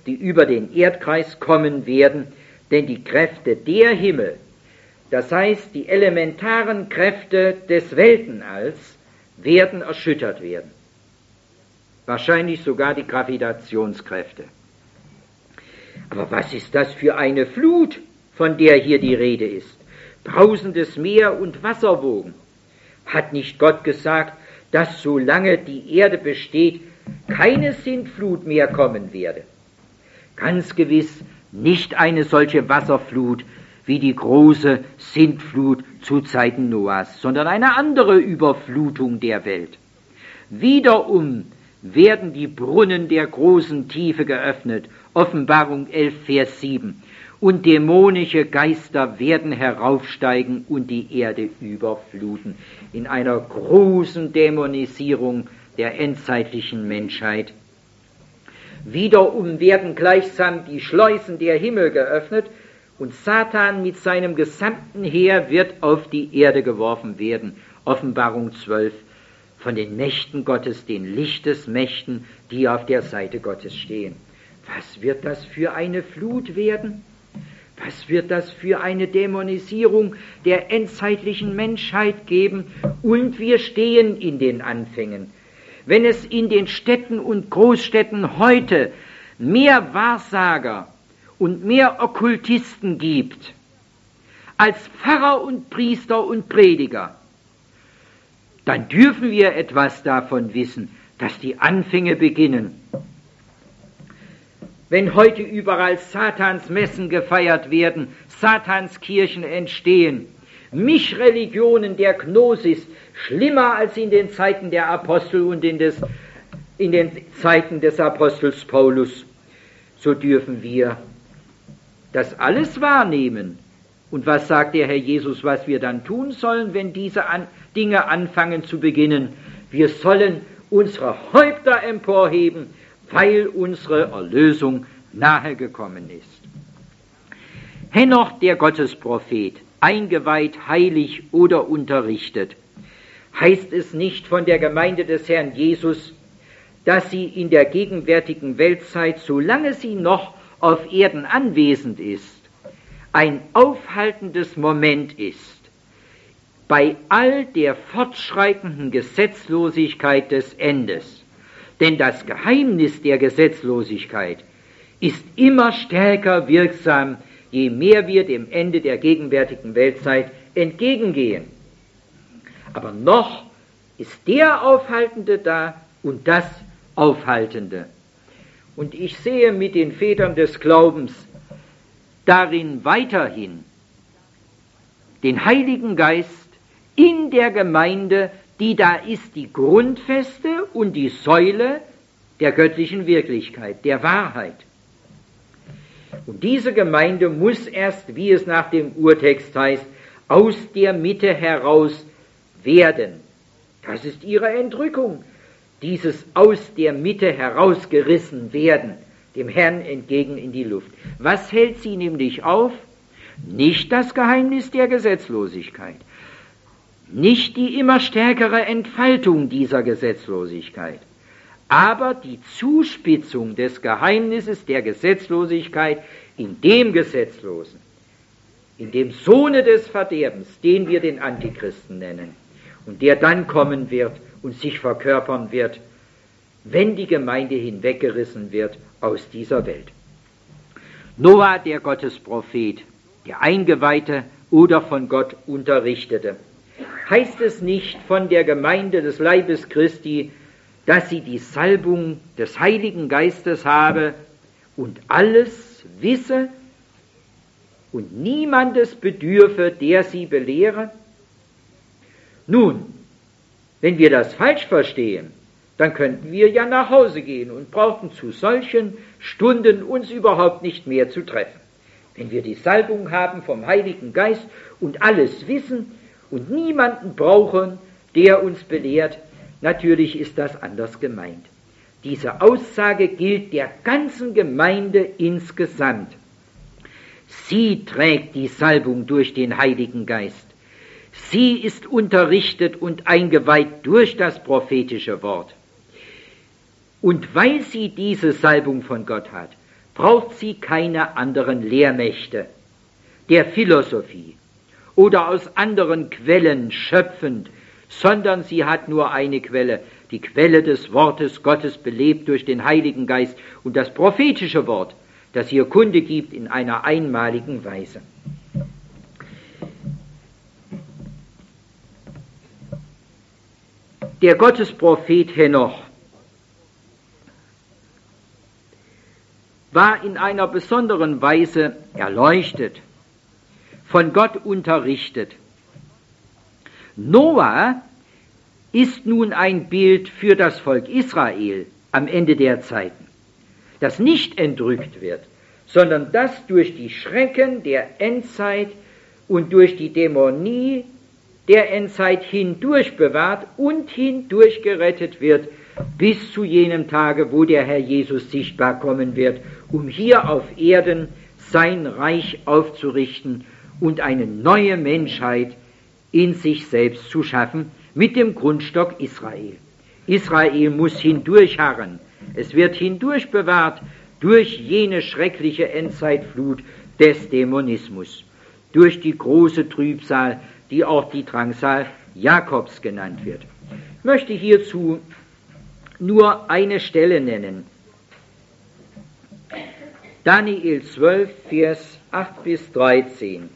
die über den Erdkreis kommen werden, denn die Kräfte der Himmel, das heißt die elementaren Kräfte des Weltenalls, werden erschüttert werden. Wahrscheinlich sogar die Gravitationskräfte. Aber was ist das für eine Flut, von der hier die Rede ist? Brausendes Meer und Wasserwogen. Hat nicht Gott gesagt, dass solange die Erde besteht, keine Sintflut mehr kommen werde? Ganz gewiss nicht eine solche Wasserflut wie die große Sintflut zu Zeiten Noahs, sondern eine andere Überflutung der Welt. Wiederum werden die Brunnen der großen Tiefe geöffnet, Offenbarung 11, Vers 7, und dämonische Geister werden heraufsteigen und die Erde überfluten, in einer großen Dämonisierung der endzeitlichen Menschheit. Wiederum werden gleichsam die Schleusen der Himmel geöffnet und Satan mit seinem gesamten Heer wird auf die Erde geworfen werden. Offenbarung 12, von den Mächten Gottes, den Lichtesmächten, die auf der Seite Gottes stehen. Was wird das für eine Flut werden? Was wird das für eine Dämonisierung der endzeitlichen Menschheit geben? Und wir stehen in den Anfängen. Wenn es in den Städten und Großstädten heute mehr Wahrsager und mehr Okkultisten gibt als Pfarrer und Priester und Prediger, dann dürfen wir etwas davon wissen, dass die Anfänge beginnen. Wenn heute überall Satans Messen gefeiert werden, Satans Kirchen entstehen, Mischreligionen der Gnosis, schlimmer als in den Zeiten der Apostel und in den Zeiten des Apostels Paulus, so dürfen wir das alles wahrnehmen. Und was sagt der Herr Jesus, was wir dann tun sollen, wenn diese Dinge anfangen zu beginnen? Wir sollen unsere Häupter emporheben, weil unsere Erlösung nahe gekommen ist. Henoch, der Gottesprophet, eingeweiht, heilig oder unterrichtet, heißt es nicht von der Gemeinde des Herrn Jesus, dass sie in der gegenwärtigen Weltzeit, solange sie noch auf Erden anwesend ist, ein aufhaltendes Moment ist bei all der fortschreitenden Gesetzlosigkeit des Endes. Denn das Geheimnis der Gesetzlosigkeit ist immer stärker wirksam, je mehr wir dem Ende der gegenwärtigen Weltzeit entgegengehen. Aber noch ist der Aufhaltende da und das Aufhaltende. Und ich sehe mit den Vätern des Glaubens darin weiterhin den Heiligen Geist in der Gemeinde, die da ist, die Grundfeste und die Säule der göttlichen Wirklichkeit, der Wahrheit. Und diese Gemeinde muss erst, wie es nach dem Urtext heißt, aus der Mitte heraus werden. Das ist ihre Entrückung, dieses aus der Mitte herausgerissen werden, dem Herrn entgegen in die Luft. Was hält sie nämlich auf? Nicht das Geheimnis der Gesetzlosigkeit, nicht die immer stärkere Entfaltung dieser Gesetzlosigkeit, aber die Zuspitzung des Geheimnisses der Gesetzlosigkeit in dem Gesetzlosen, in dem Sohne des Verderbens, den wir den Antichristen nennen, und der dann kommen wird und sich verkörpern wird, wenn die Gemeinde hinweggerissen wird aus dieser Welt. Noah, der Gottesprophet, der Eingeweihte oder von Gott Unterrichtete, heißt es nicht von der Gemeinde des Leibes Christi, dass sie die Salbung des Heiligen Geistes habe und alles wisse und niemandes bedürfe, der sie belehre? Nun, wenn wir das falsch verstehen, dann könnten wir ja nach Hause gehen und brauchten zu solchen Stunden uns überhaupt nicht mehr zu treffen. Wenn wir die Salbung haben vom Heiligen Geist und alles wissen und niemanden brauchen, der uns belehrt, natürlich ist das anders gemeint. Diese Aussage gilt der ganzen Gemeinde insgesamt. Sie trägt die Salbung durch den Heiligen Geist. Sie ist unterrichtet und eingeweiht durch das prophetische Wort. Und weil sie diese Salbung von Gott hat, braucht sie keine anderen Lehrmächte der Philosophie oder aus anderen Quellen schöpfend, sondern sie hat nur eine Quelle, die Quelle des Wortes Gottes, belebt durch den Heiligen Geist und das prophetische Wort, das ihr Kunde gibt in einer einmaligen Weise. Der Gottesprophet Henoch war in einer besonderen Weise erleuchtet, von Gott unterrichtet. Noah ist nun ein Bild für das Volk Israel am Ende der Zeiten, das nicht entrückt wird, sondern das durch die Schrecken der Endzeit und durch die Dämonie der Endzeit hindurch bewahrt und hindurch gerettet wird, bis zu jenem Tage, wo der Herr Jesus sichtbar kommen wird, um hier auf Erden sein Reich aufzurichten und eine neue Menschheit in sich selbst zu schaffen, mit dem Grundstock Israel. Israel muss hindurchharren. Es wird hindurch bewahrt durch jene schreckliche Endzeitflut des Dämonismus, durch die große Trübsal, die auch die Drangsal Jakobs genannt wird. Ich möchte hierzu nur eine Stelle nennen. Daniel 12, Vers 8 bis 13.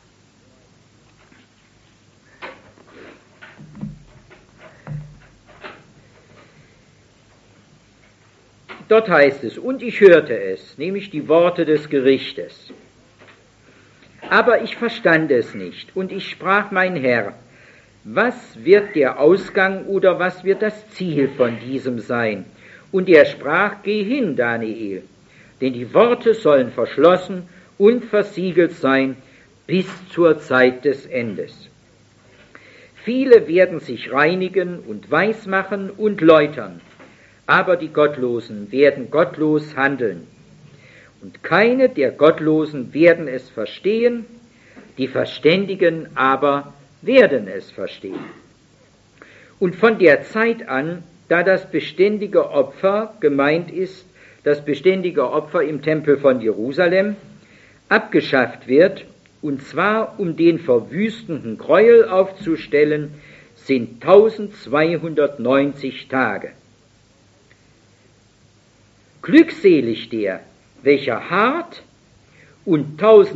Dort heißt es, und ich hörte es, nämlich die Worte des Gerichtes. Aber ich verstand es nicht, und ich sprach, mein Herr, was wird der Ausgang oder was wird das Ziel von diesem sein? Und er sprach, geh hin, Daniel, denn die Worte sollen verschlossen und versiegelt sein bis zur Zeit des Endes. Viele werden sich reinigen und weismachen und läutern, aber die Gottlosen werden gottlos handeln. Und keine der Gottlosen werden es verstehen, die Verständigen aber werden es verstehen. Und von der Zeit an, da das beständige Opfer gemeint ist, das beständige Opfer im Tempel von Jerusalem, abgeschafft wird, und zwar um den verwüstenden Gräuel aufzustellen, sind 1290 Tage. Glückselig der, welcher hart und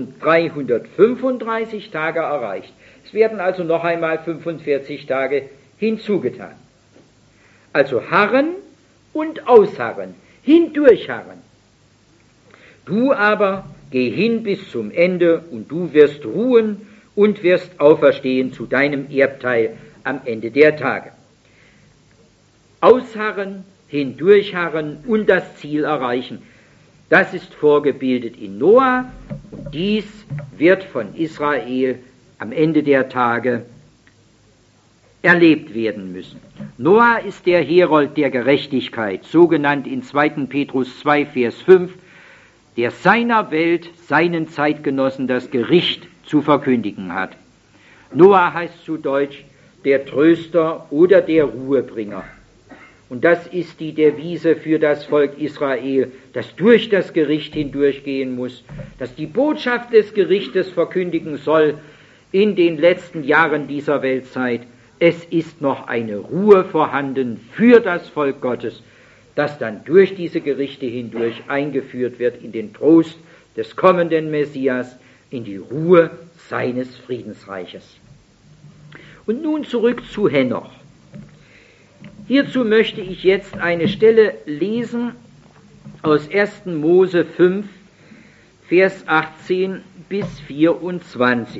1335 Tage erreicht. Es werden also noch einmal 45 Tage hinzugetan. Also harren und ausharren, hindurchharren. Du aber geh hin bis zum Ende und du wirst ruhen und wirst auferstehen zu deinem Erbteil am Ende der Tage. Ausharren, hindurchharren und das Ziel erreichen. Das ist vorgebildet in Noah und dies wird von Israel am Ende der Tage erlebt werden müssen. Noah ist der Herold der Gerechtigkeit, so genannt in 2. Petrus 2, Vers 5, der seiner Welt, seinen Zeitgenossen das Gericht zu verkündigen hat. Noah heißt zu Deutsch der Tröster oder der Ruhebringer. Und das ist die Devise für das Volk Israel, das durch das Gericht hindurchgehen muss, das die Botschaft des Gerichtes verkündigen soll in den letzten Jahren dieser Weltzeit. Es ist noch eine Ruhe vorhanden für das Volk Gottes, das dann durch diese Gerichte hindurch eingeführt wird in den Trost des kommenden Messias, in die Ruhe seines Friedensreiches. Und nun zurück zu Henoch. Hierzu möchte ich jetzt eine Stelle lesen aus 1. Mose 5, Vers 18 bis 24.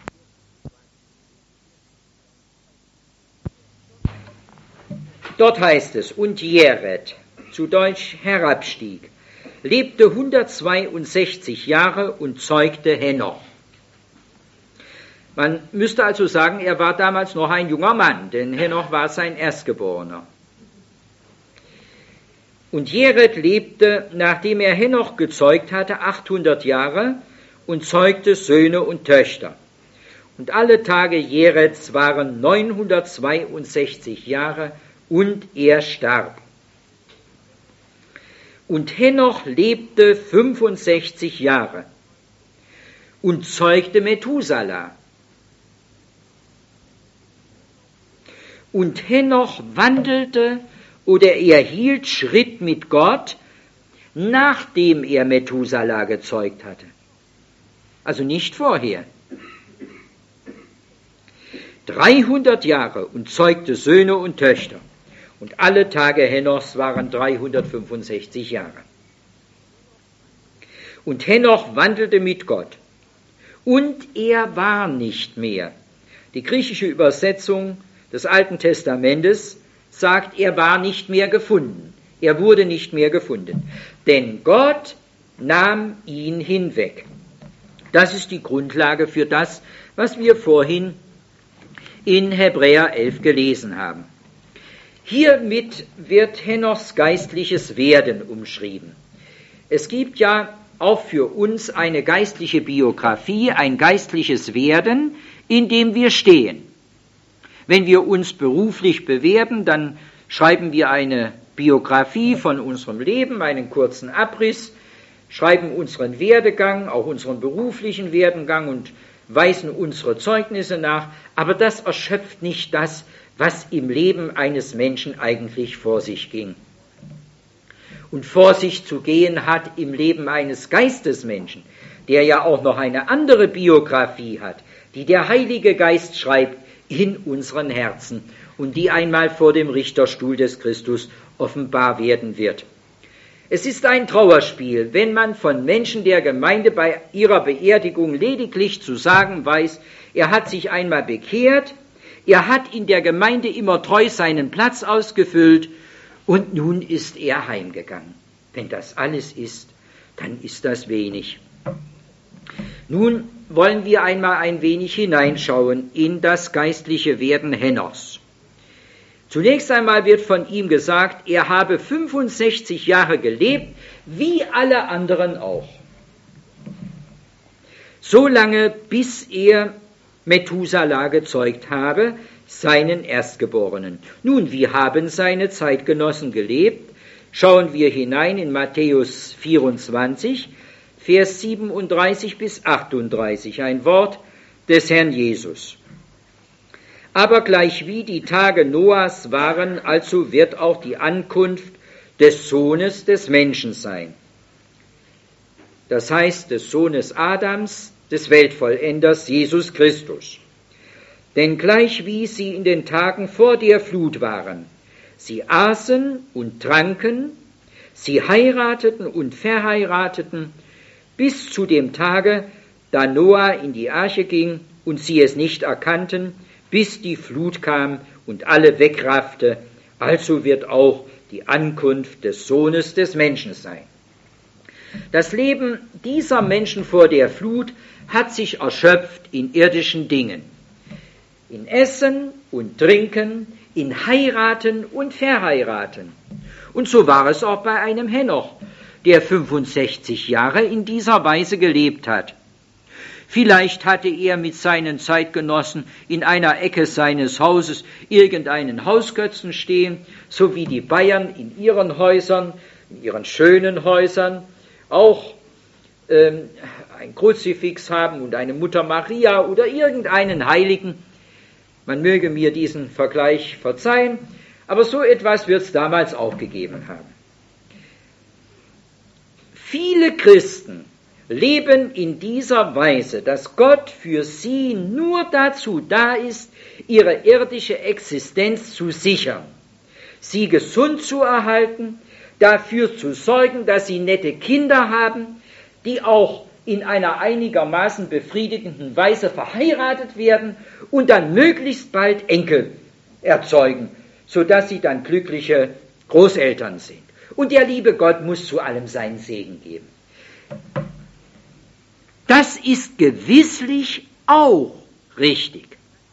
Dort heißt es, und Jered, zu Deutsch herabstieg, lebte 162 Jahre und zeugte Henoch. Man müsste also sagen, er war damals noch ein junger Mann, denn Henoch war sein Erstgeborener. Und Jered lebte, nachdem er Henoch gezeugt hatte, 800 Jahre und zeugte Söhne und Töchter. Und alle Tage Jereds waren 962 Jahre und er starb. Und Henoch lebte 65 Jahre und zeugte Methuselah. Und Henoch wandelte oder er hielt Schritt mit Gott, nachdem er Methuselah gezeugt hatte. Also nicht vorher. 300 Jahre und zeugte Söhne und Töchter. Und alle Tage Henochs waren 365 Jahre. Und Henoch wandelte mit Gott. Und er war nicht mehr. Die griechische Übersetzung des Alten Testamentes sagt, er war nicht mehr gefunden. Er wurde nicht mehr gefunden. Denn Gott nahm ihn hinweg. Das ist die Grundlage für das, was wir vorhin in Hebräer 11 gelesen haben. Hiermit wird Henochs geistliches Werden umschrieben. Es gibt ja auch für uns eine geistliche Biografie, ein geistliches Werden, in dem wir stehen. Wenn wir uns beruflich bewerben, dann schreiben wir eine Biografie von unserem Leben, einen kurzen Abriss, schreiben unseren Werdegang, auch unseren beruflichen Werdegang und weisen unsere Zeugnisse nach, aber das erschöpft nicht das, was im Leben eines Menschen eigentlich vor sich ging. Und vor sich zu gehen hat im Leben eines Geistesmenschen, der ja auch noch eine andere Biografie hat, die der Heilige Geist schreibt in unseren Herzen und die einmal vor dem Richterstuhl des Christus offenbar werden wird. Es ist ein Trauerspiel, wenn man von Menschen der Gemeinde bei ihrer Beerdigung lediglich zu sagen weiß, er hat sich einmal bekehrt, er hat in der Gemeinde immer treu seinen Platz ausgefüllt und nun ist er heimgegangen. Wenn das alles ist, dann ist das wenig. Nun wollen wir einmal ein wenig hineinschauen in das geistliche Werden Henochs. Zunächst einmal wird von ihm gesagt, er habe 65 Jahre gelebt, wie alle anderen auch. So lange, bis er Methuselah gezeugt habe, seinen Erstgeborenen. Nun, wie haben seine Zeitgenossen gelebt? Schauen wir hinein in Matthäus 24, Vers 37 bis 38, ein Wort des Herrn Jesus. Aber gleichwie die Tage Noahs waren, also wird auch die Ankunft des Sohnes des Menschen sein. Das heißt, des Sohnes Adams, des Weltvollenders Jesus Christus. Denn gleichwie sie in den Tagen vor der Flut waren, sie aßen und tranken, sie heirateten und verheirateten, bis zu dem Tage, da Noah in die Arche ging und sie es nicht erkannten, bis die Flut kam und alle wegraffte, also wird auch die Ankunft des Sohnes des Menschen sein. Das Leben dieser Menschen vor der Flut hat sich erschöpft in irdischen Dingen, in Essen und Trinken, in Heiraten und Verheiraten. Und so war es auch bei einem Henoch, der 65 Jahre in dieser Weise gelebt hat. Vielleicht hatte er mit seinen Zeitgenossen in einer Ecke seines Hauses irgendeinen Hausgötzen stehen, so wie die Bayern in ihren Häusern, in ihren schönen Häusern auch ein Kruzifix haben und eine Mutter Maria oder irgendeinen Heiligen. Man möge mir diesen Vergleich verzeihen, aber so etwas wird es damals auch gegeben haben. Viele Christen leben in dieser Weise, dass Gott für sie nur dazu da ist, ihre irdische Existenz zu sichern, sie gesund zu erhalten, dafür zu sorgen, dass sie nette Kinder haben, die auch in einer einigermaßen befriedigenden Weise verheiratet werden und dann möglichst bald Enkel erzeugen, sodass sie dann glückliche Großeltern sind. Und der liebe Gott muss zu allem seinen Segen geben. Das ist gewisslich auch richtig.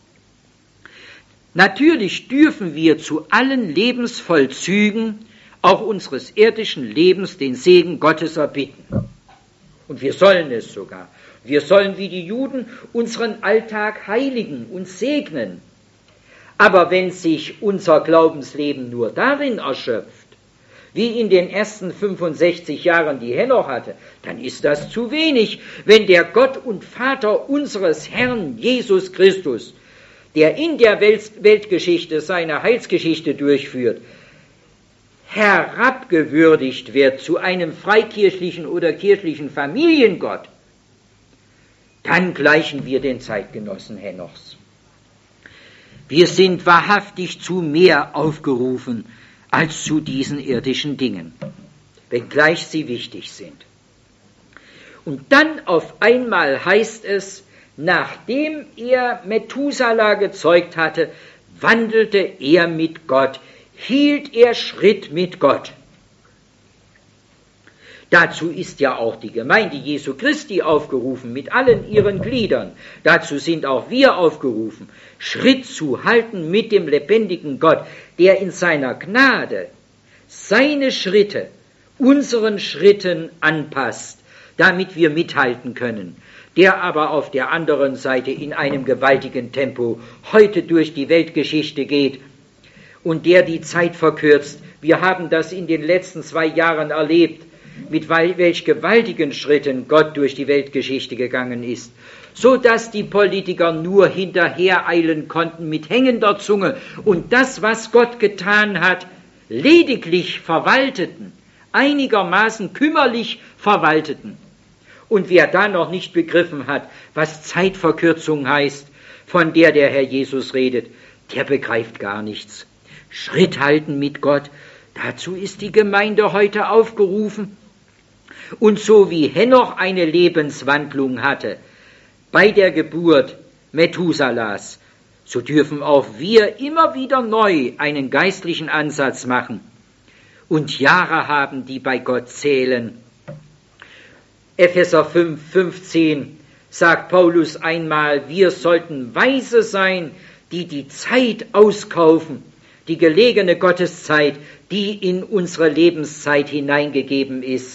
Natürlich dürfen wir zu allen Lebensvollzügen auch unseres irdischen Lebens den Segen Gottes erbitten. Und wir sollen es sogar. Wir sollen wie die Juden unseren Alltag heiligen und segnen. Aber wenn sich unser Glaubensleben nur darin erschöpft, wie in den ersten 65 Jahren, die Henoch hatte, dann ist das zu wenig, wenn der Gott und Vater unseres Herrn Jesus Christus, der in der Weltgeschichte seine Heilsgeschichte durchführt, herabgewürdigt wird zu einem freikirchlichen oder kirchlichen Familiengott, dann gleichen wir den Zeitgenossen Henochs. Wir sind wahrhaftig zu mehr aufgerufen als zu diesen irdischen Dingen, wenngleich sie wichtig sind. Und dann auf einmal heißt es, nachdem er Methuselah gezeugt hatte, wandelte er mit Gott, hielt er Schritt mit Gott. Dazu ist ja auch die Gemeinde Jesu Christi aufgerufen, mit allen ihren Gliedern. Dazu sind auch wir aufgerufen, Schritt zu halten mit dem lebendigen Gott, der in seiner Gnade seine Schritte unseren Schritten anpasst, damit wir mithalten können, der aber auf der anderen Seite in einem gewaltigen Tempo heute durch die Weltgeschichte geht und der die Zeit verkürzt. Wir haben das in den letzten 2 Jahren erlebt, mit welch gewaltigen Schritten Gott durch die Weltgeschichte gegangen ist, so dass die Politiker nur hinterhereilen konnten mit hängender Zunge und das, was Gott getan hat, lediglich verwalteten, einigermaßen kümmerlich verwalteten. Und wer da noch nicht begriffen hat, was Zeitverkürzung heißt, von der der Herr Jesus redet, der begreift gar nichts. Schritt halten mit Gott, dazu ist die Gemeinde heute aufgerufen. Und so wie Henoch eine Lebenswandlung hatte bei der Geburt Methuselahs, so dürfen auch wir immer wieder neu einen geistlichen Ansatz machen und Jahre haben, die bei Gott zählen. Epheser 5,15 sagt Paulus einmal, wir sollten weise sein, die die Zeit auskaufen, die gelegene Gotteszeit, die in unsere Lebenszeit hineingegeben ist.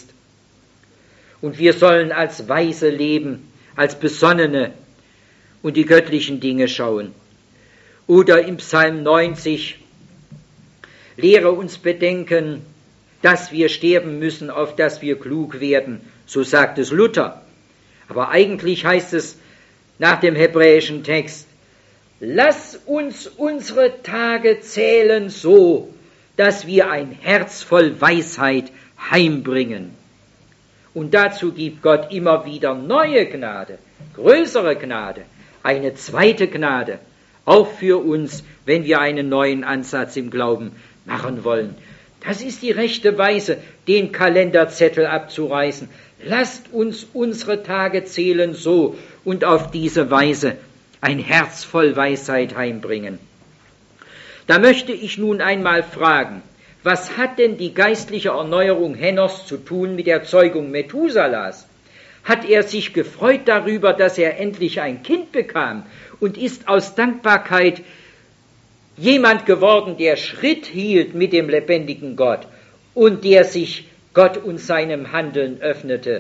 Und wir sollen als Weise leben, als Besonnene und die göttlichen Dinge schauen. Oder im Psalm 90, lehre uns bedenken, dass wir sterben müssen, auf dass wir klug werden. So sagt es Luther. Aber eigentlich heißt es nach dem hebräischen Text, lass uns unsere Tage zählen so, dass wir ein Herz voll Weisheit heimbringen. Und dazu gibt Gott immer wieder neue Gnade, größere Gnade, eine zweite Gnade, auch für uns, wenn wir einen neuen Ansatz im Glauben machen wollen. Das ist die rechte Weise, den Kalenderzettel abzureißen. Lasst uns unsere Tage zählen so und auf diese Weise ein Herz voll Weisheit heimbringen. Da möchte ich nun einmal fragen, was hat denn die geistliche Erneuerung Henochs zu tun mit der Zeugung Methuselahs? Hat er sich gefreut darüber, dass er endlich ein Kind bekam und ist aus Dankbarkeit jemand geworden, der Schritt hielt mit dem lebendigen Gott und der sich Gott und seinem Handeln öffnete?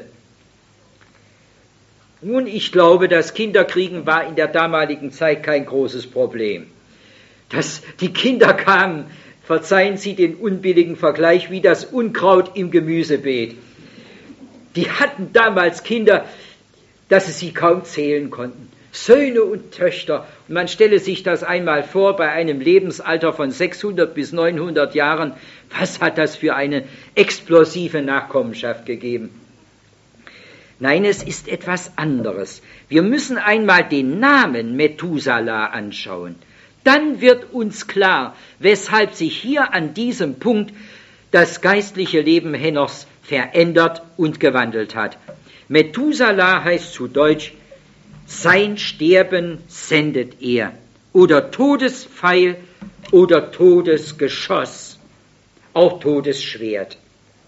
Nun, ich glaube, das Kinderkriegen war in der damaligen Zeit kein großes Problem. Die Kinder kamen, verzeihen Sie den unbilligen Vergleich, wie das Unkraut im Gemüsebeet. Die hatten damals Kinder, dass sie sie kaum zählen konnten. Söhne und Töchter. Und man stelle sich das einmal vor, bei einem Lebensalter von 600 bis 900 Jahren, was hat das für eine explosive Nachkommenschaft gegeben? Nein, es ist etwas anderes. Wir müssen einmal den Namen Methuselah anschauen. Dann wird uns klar, weshalb sich hier an diesem Punkt das geistliche Leben Henochs verändert und gewandelt hat. Methuselah heißt zu Deutsch, sein Sterben sendet er, oder Todespfeil oder Todesgeschoss, auch Todesschwert.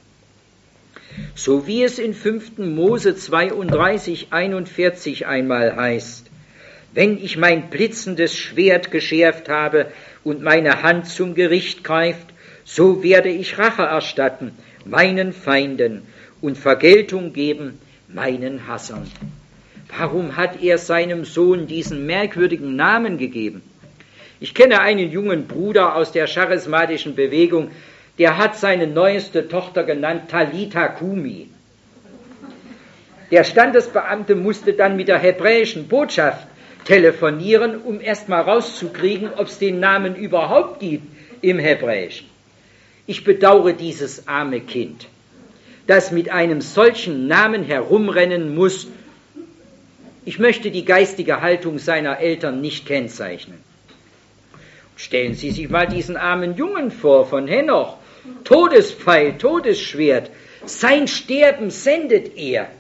So wie es in 5. Mose 32, 41 einmal heißt, wenn ich mein blitzendes Schwert geschärft habe und meine Hand zum Gericht greift, so werde ich Rache erstatten meinen Feinden und Vergeltung geben meinen Hassern. Warum hat er seinem Sohn diesen merkwürdigen Namen gegeben? Ich kenne einen jungen Bruder aus der charismatischen Bewegung, der hat seine neueste Tochter genannt Talita Kumi. Der Standesbeamte musste dann mit der hebräischen Botschaft telefonieren, um erst mal rauszukriegen, ob es den Namen überhaupt gibt im Hebräischen. Ich bedauere dieses arme Kind, das mit einem solchen Namen herumrennen muss. Ich möchte die geistige Haltung seiner Eltern nicht kennzeichnen. Stellen Sie sich mal diesen armen Jungen vor von Henoch. Todespfeil, Todesschwert, sein Sterben sendet er.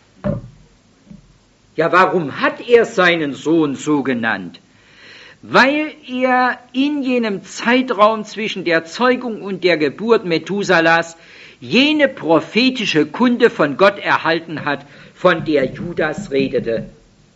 Ja, warum hat er seinen Sohn so genannt? Weil er in jenem Zeitraum zwischen der Zeugung und der Geburt Methuselahs jene prophetische Kunde von Gott erhalten hat, von der Judas redete.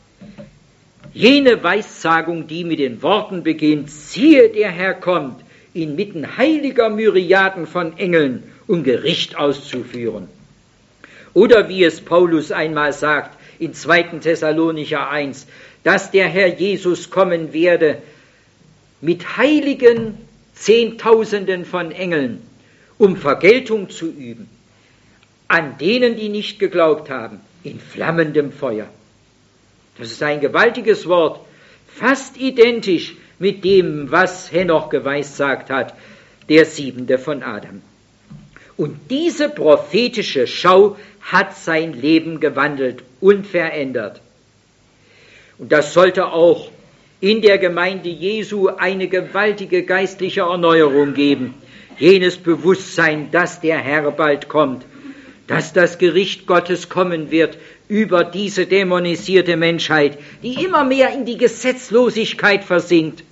Jene Weissagung, die mit den Worten beginnt, siehe, der Herr kommt, inmitten heiliger Myriaden von Engeln, um Gericht auszuführen. Oder wie es Paulus einmal sagt, in 2. Thessalonicher 1, dass der Herr Jesus kommen werde mit heiligen Zehntausenden von Engeln, um Vergeltung zu üben, an denen, die nicht geglaubt haben, in flammendem Feuer. Das ist ein gewaltiges Wort, fast identisch mit dem, was Henoch geweissagt hat, der 7. von Adam. Und diese prophetische Schau hat sein Leben gewandelt und verändert. Und das sollte auch in der Gemeinde Jesu eine gewaltige geistliche Erneuerung geben. Jenes Bewusstsein, dass der Herr bald kommt, dass das Gericht Gottes kommen wird über diese dämonisierte Menschheit, die immer mehr in die Gesetzlosigkeit versinkt.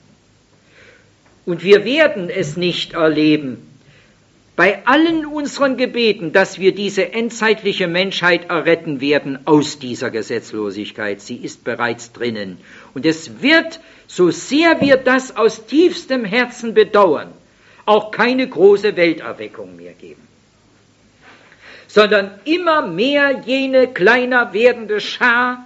Und wir werden es nicht erleben, bei allen unseren Gebeten, dass wir diese endzeitliche Menschheit erretten werden aus dieser Gesetzlosigkeit. Sie ist bereits drinnen. Und es wird, so sehr wir das aus tiefstem Herzen bedauern, auch keine große Welterweckung mehr geben, sondern immer mehr jene kleiner werdende Schar,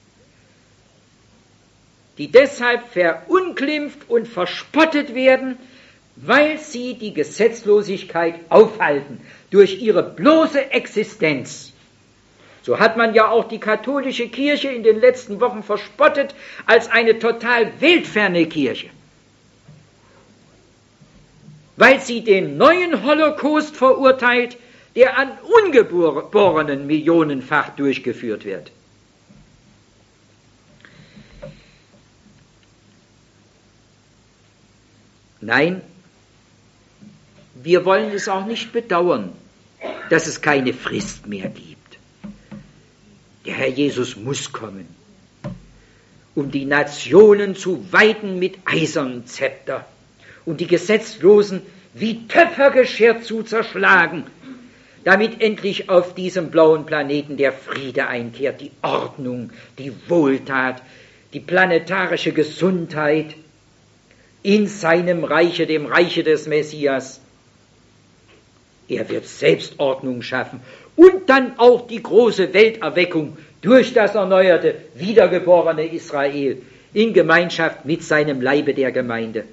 die deshalb verunglimpft und verspottet werden, weil sie die Gesetzlosigkeit aufhalten durch ihre bloße Existenz. So hat man ja auch die katholische Kirche in den letzten Wochen verspottet als eine total weltferne Kirche, weil sie den neuen Holocaust verurteilt, der an Ungeborenen millionenfach durchgeführt wird. Nein, wir wollen es auch nicht bedauern, dass es keine Frist mehr gibt. Der Herr Jesus muss kommen, um die Nationen zu weiden mit eisernem Zepter und die Gesetzlosen wie Töpfergeschirr zu zerschlagen, damit endlich auf diesem blauen Planeten der Friede einkehrt, die Ordnung, die Wohltat, die planetarische Gesundheit in seinem Reiche, dem Reiche des Messias. Er wird selbst Ordnung schaffen und dann auch die große Welterweckung durch das erneuerte, wiedergeborene Israel in Gemeinschaft mit seinem Leibe der Gemeinde.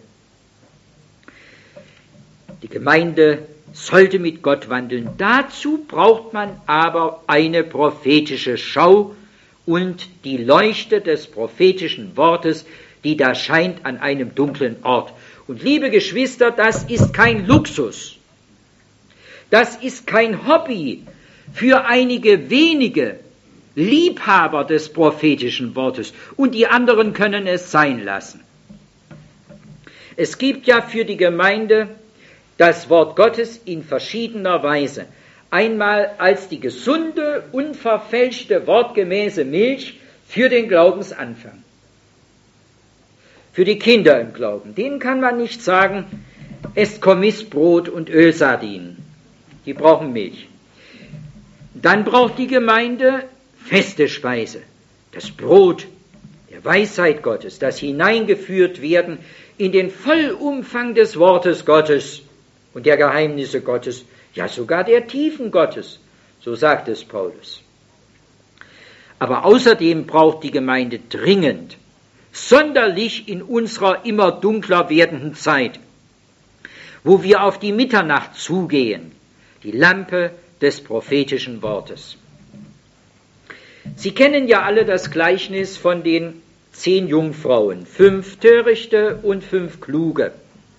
Die Gemeinde sollte mit Gott wandeln. Dazu braucht man aber eine prophetische Schau und die Leuchte des prophetischen Wortes, die da scheint an einem dunklen Ort. Und liebe Geschwister, das ist kein Luxus. Das ist kein Hobby für einige wenige Liebhaber des prophetischen Wortes. Und die anderen können es sein lassen. Es gibt ja für die Gemeinde das Wort Gottes in verschiedener Weise. Einmal als die gesunde, unverfälschte, wortgemäße Milch für den Glaubensanfang. Für die Kinder im Glauben. Denen kann man nicht sagen, esst Kommissbrot und Ölsardinen. Die brauchen Milch. Dann braucht die Gemeinde feste Speise. Das Brot der Weisheit Gottes, das hineingeführt werden in den Vollumfang des Wortes Gottes und der Geheimnisse Gottes, ja sogar der Tiefen Gottes, so sagt es Paulus. Aber außerdem braucht die Gemeinde dringend, sonderlich in unserer immer dunkler werdenden Zeit, wo wir auf die Mitternacht zugehen, die Lampe des prophetischen Wortes. Sie kennen ja alle das Gleichnis von den 10 Jungfrauen, 5 Törichte und 5 Kluge.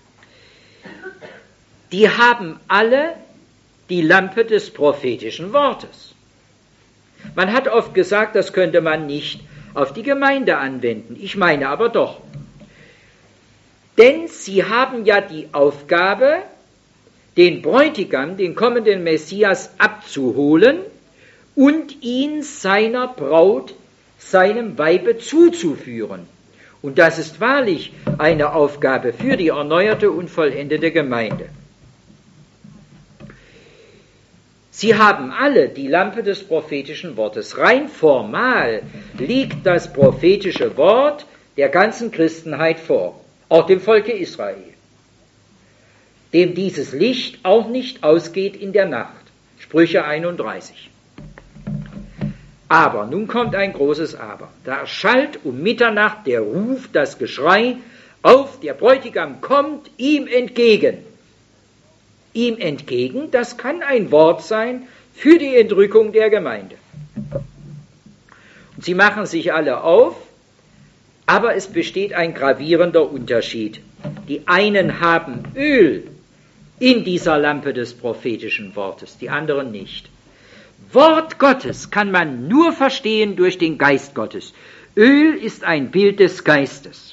Die haben alle die Lampe des prophetischen Wortes. Man hat oft gesagt, das könnte man nicht auf die Gemeinde anwenden. Ich meine aber doch. Denn sie haben ja die Aufgabe, den Bräutigam, den kommenden Messias, abzuholen und ihn seiner Braut, seinem Weibe zuzuführen. Und das ist wahrlich eine Aufgabe für die erneuerte und vollendete Gemeinde. Sie haben alle die Lampe des prophetischen Wortes. Rein formal liegt das prophetische Wort der ganzen Christenheit vor, auch dem Volke Israel, dem dieses Licht auch nicht ausgeht in der Nacht. Sprüche 31. Aber, nun kommt ein großes Aber. Da erschallt um Mitternacht der Ruf, das Geschrei, auf, der Bräutigam kommt ihm entgegen. Ihm entgegen, das kann ein Wort sein für die Entrückung der Gemeinde. Und sie machen sich alle auf, aber es besteht ein gravierender Unterschied. Die einen haben Öl in dieser Lampe des prophetischen Wortes, die anderen nicht. Wort Gottes kann man nur verstehen durch den Geist Gottes. Öl ist ein Bild des Geistes.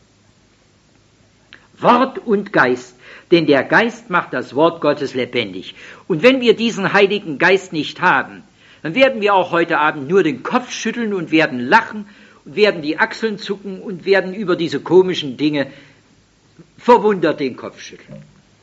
Wort und Geist, denn der Geist macht das Wort Gottes lebendig. Und wenn wir diesen Heiligen Geist nicht haben, dann werden wir auch heute Abend nur den Kopf schütteln und werden lachen und werden die Achseln zucken und werden über diese komischen Dinge verwundert den Kopf schütteln.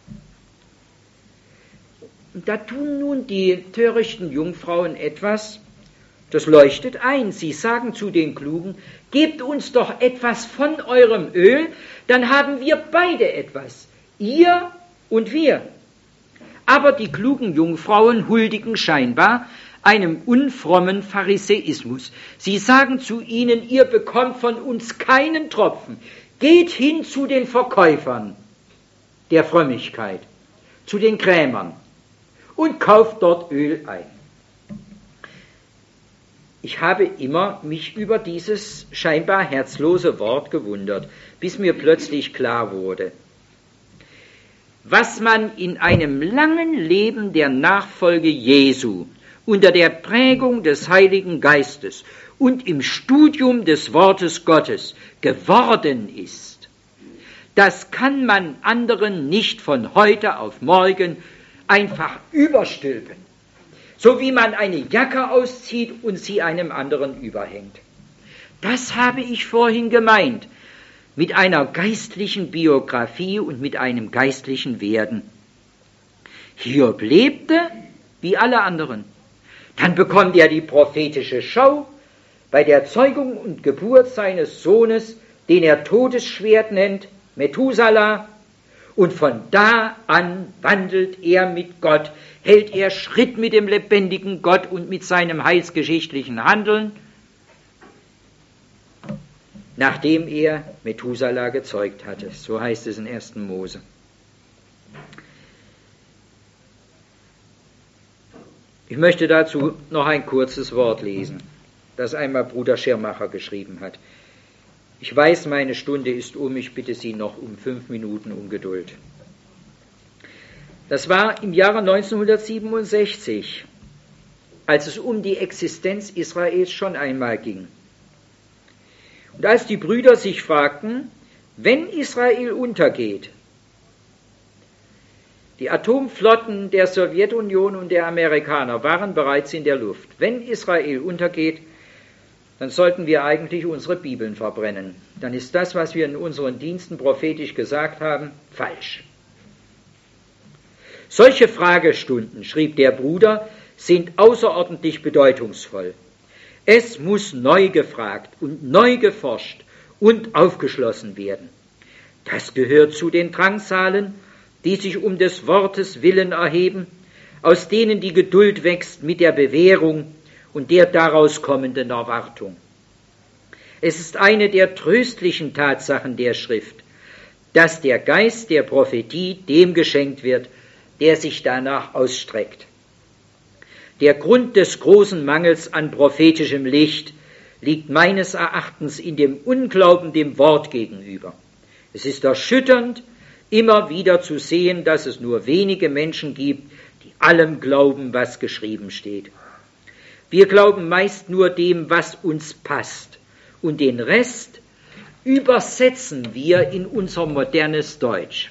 Und da tun nun die törichten Jungfrauen etwas, das leuchtet ein. Sie sagen zu den Klugen, gebt uns doch etwas von eurem Öl, dann haben wir beide etwas, ihr und wir. Aber die klugen Jungfrauen huldigen scheinbar einem unfrommen Pharisäismus. Sie sagen zu ihnen, ihr bekommt von uns keinen Tropfen. Geht hin zu den Verkäufern der Frömmigkeit, zu den Krämern, und kauft dort Öl ein. Ich habe immer mich über dieses scheinbar herzlose Wort gewundert, bis mir plötzlich klar wurde, was man in einem langen Leben der Nachfolge Jesu unter der Prägung des Heiligen Geistes und im Studium des Wortes Gottes geworden ist, das kann man anderen nicht von heute auf morgen einfach überstülpen, so wie man eine Jacke auszieht und sie einem anderen überhängt. Das habe ich vorhin gemeint, mit einer geistlichen Biografie und mit einem geistlichen Werden. Hiob lebte wie alle anderen. Dann bekommt er die prophetische Schau bei der Zeugung und Geburt seines Sohnes, den er Todesschwert nennt, Methuselah. Und von da an wandelt er mit Gott, hält er Schritt mit dem lebendigen Gott und mit seinem heilsgeschichtlichen Handeln, nachdem er Methuselah gezeugt hatte. So heißt es in 1. Mose. Ich möchte dazu noch ein kurzes Wort lesen, das einmal Bruder Schirmacher geschrieben hat. Ich weiß, meine Stunde ist um, ich bitte Sie noch um 5 Minuten um Geduld. Das war im Jahre 1967, als es um die Existenz Israels schon einmal ging. Und als die Brüder sich fragten, wenn Israel untergeht, die Atomflotten der Sowjetunion und der Amerikaner waren bereits in der Luft. Wenn Israel untergeht, dann sollten wir eigentlich unsere Bibeln verbrennen. Dann ist das, was wir in unseren Diensten prophetisch gesagt haben, falsch. Solche Fragestunden, schrieb der Bruder, sind außerordentlich bedeutungsvoll. Es muss neu gefragt und neu geforscht und aufgeschlossen werden. Das gehört zu den Drangsalen, die sich um des Wortes willen erheben, aus denen die Geduld wächst mit der Bewährung und der daraus kommenden Erwartung. Es ist eine der tröstlichen Tatsachen der Schrift, dass der Geist der Prophetie dem geschenkt wird, der sich danach ausstreckt. Der Grund des großen Mangels an prophetischem Licht liegt meines Erachtens in dem Unglauben dem Wort gegenüber. Es ist erschütternd, immer wieder zu sehen, dass es nur wenige Menschen gibt, die allem glauben, was geschrieben steht. Wir glauben meist nur dem, was uns passt, und den Rest übersetzen wir in unser modernes Deutsch.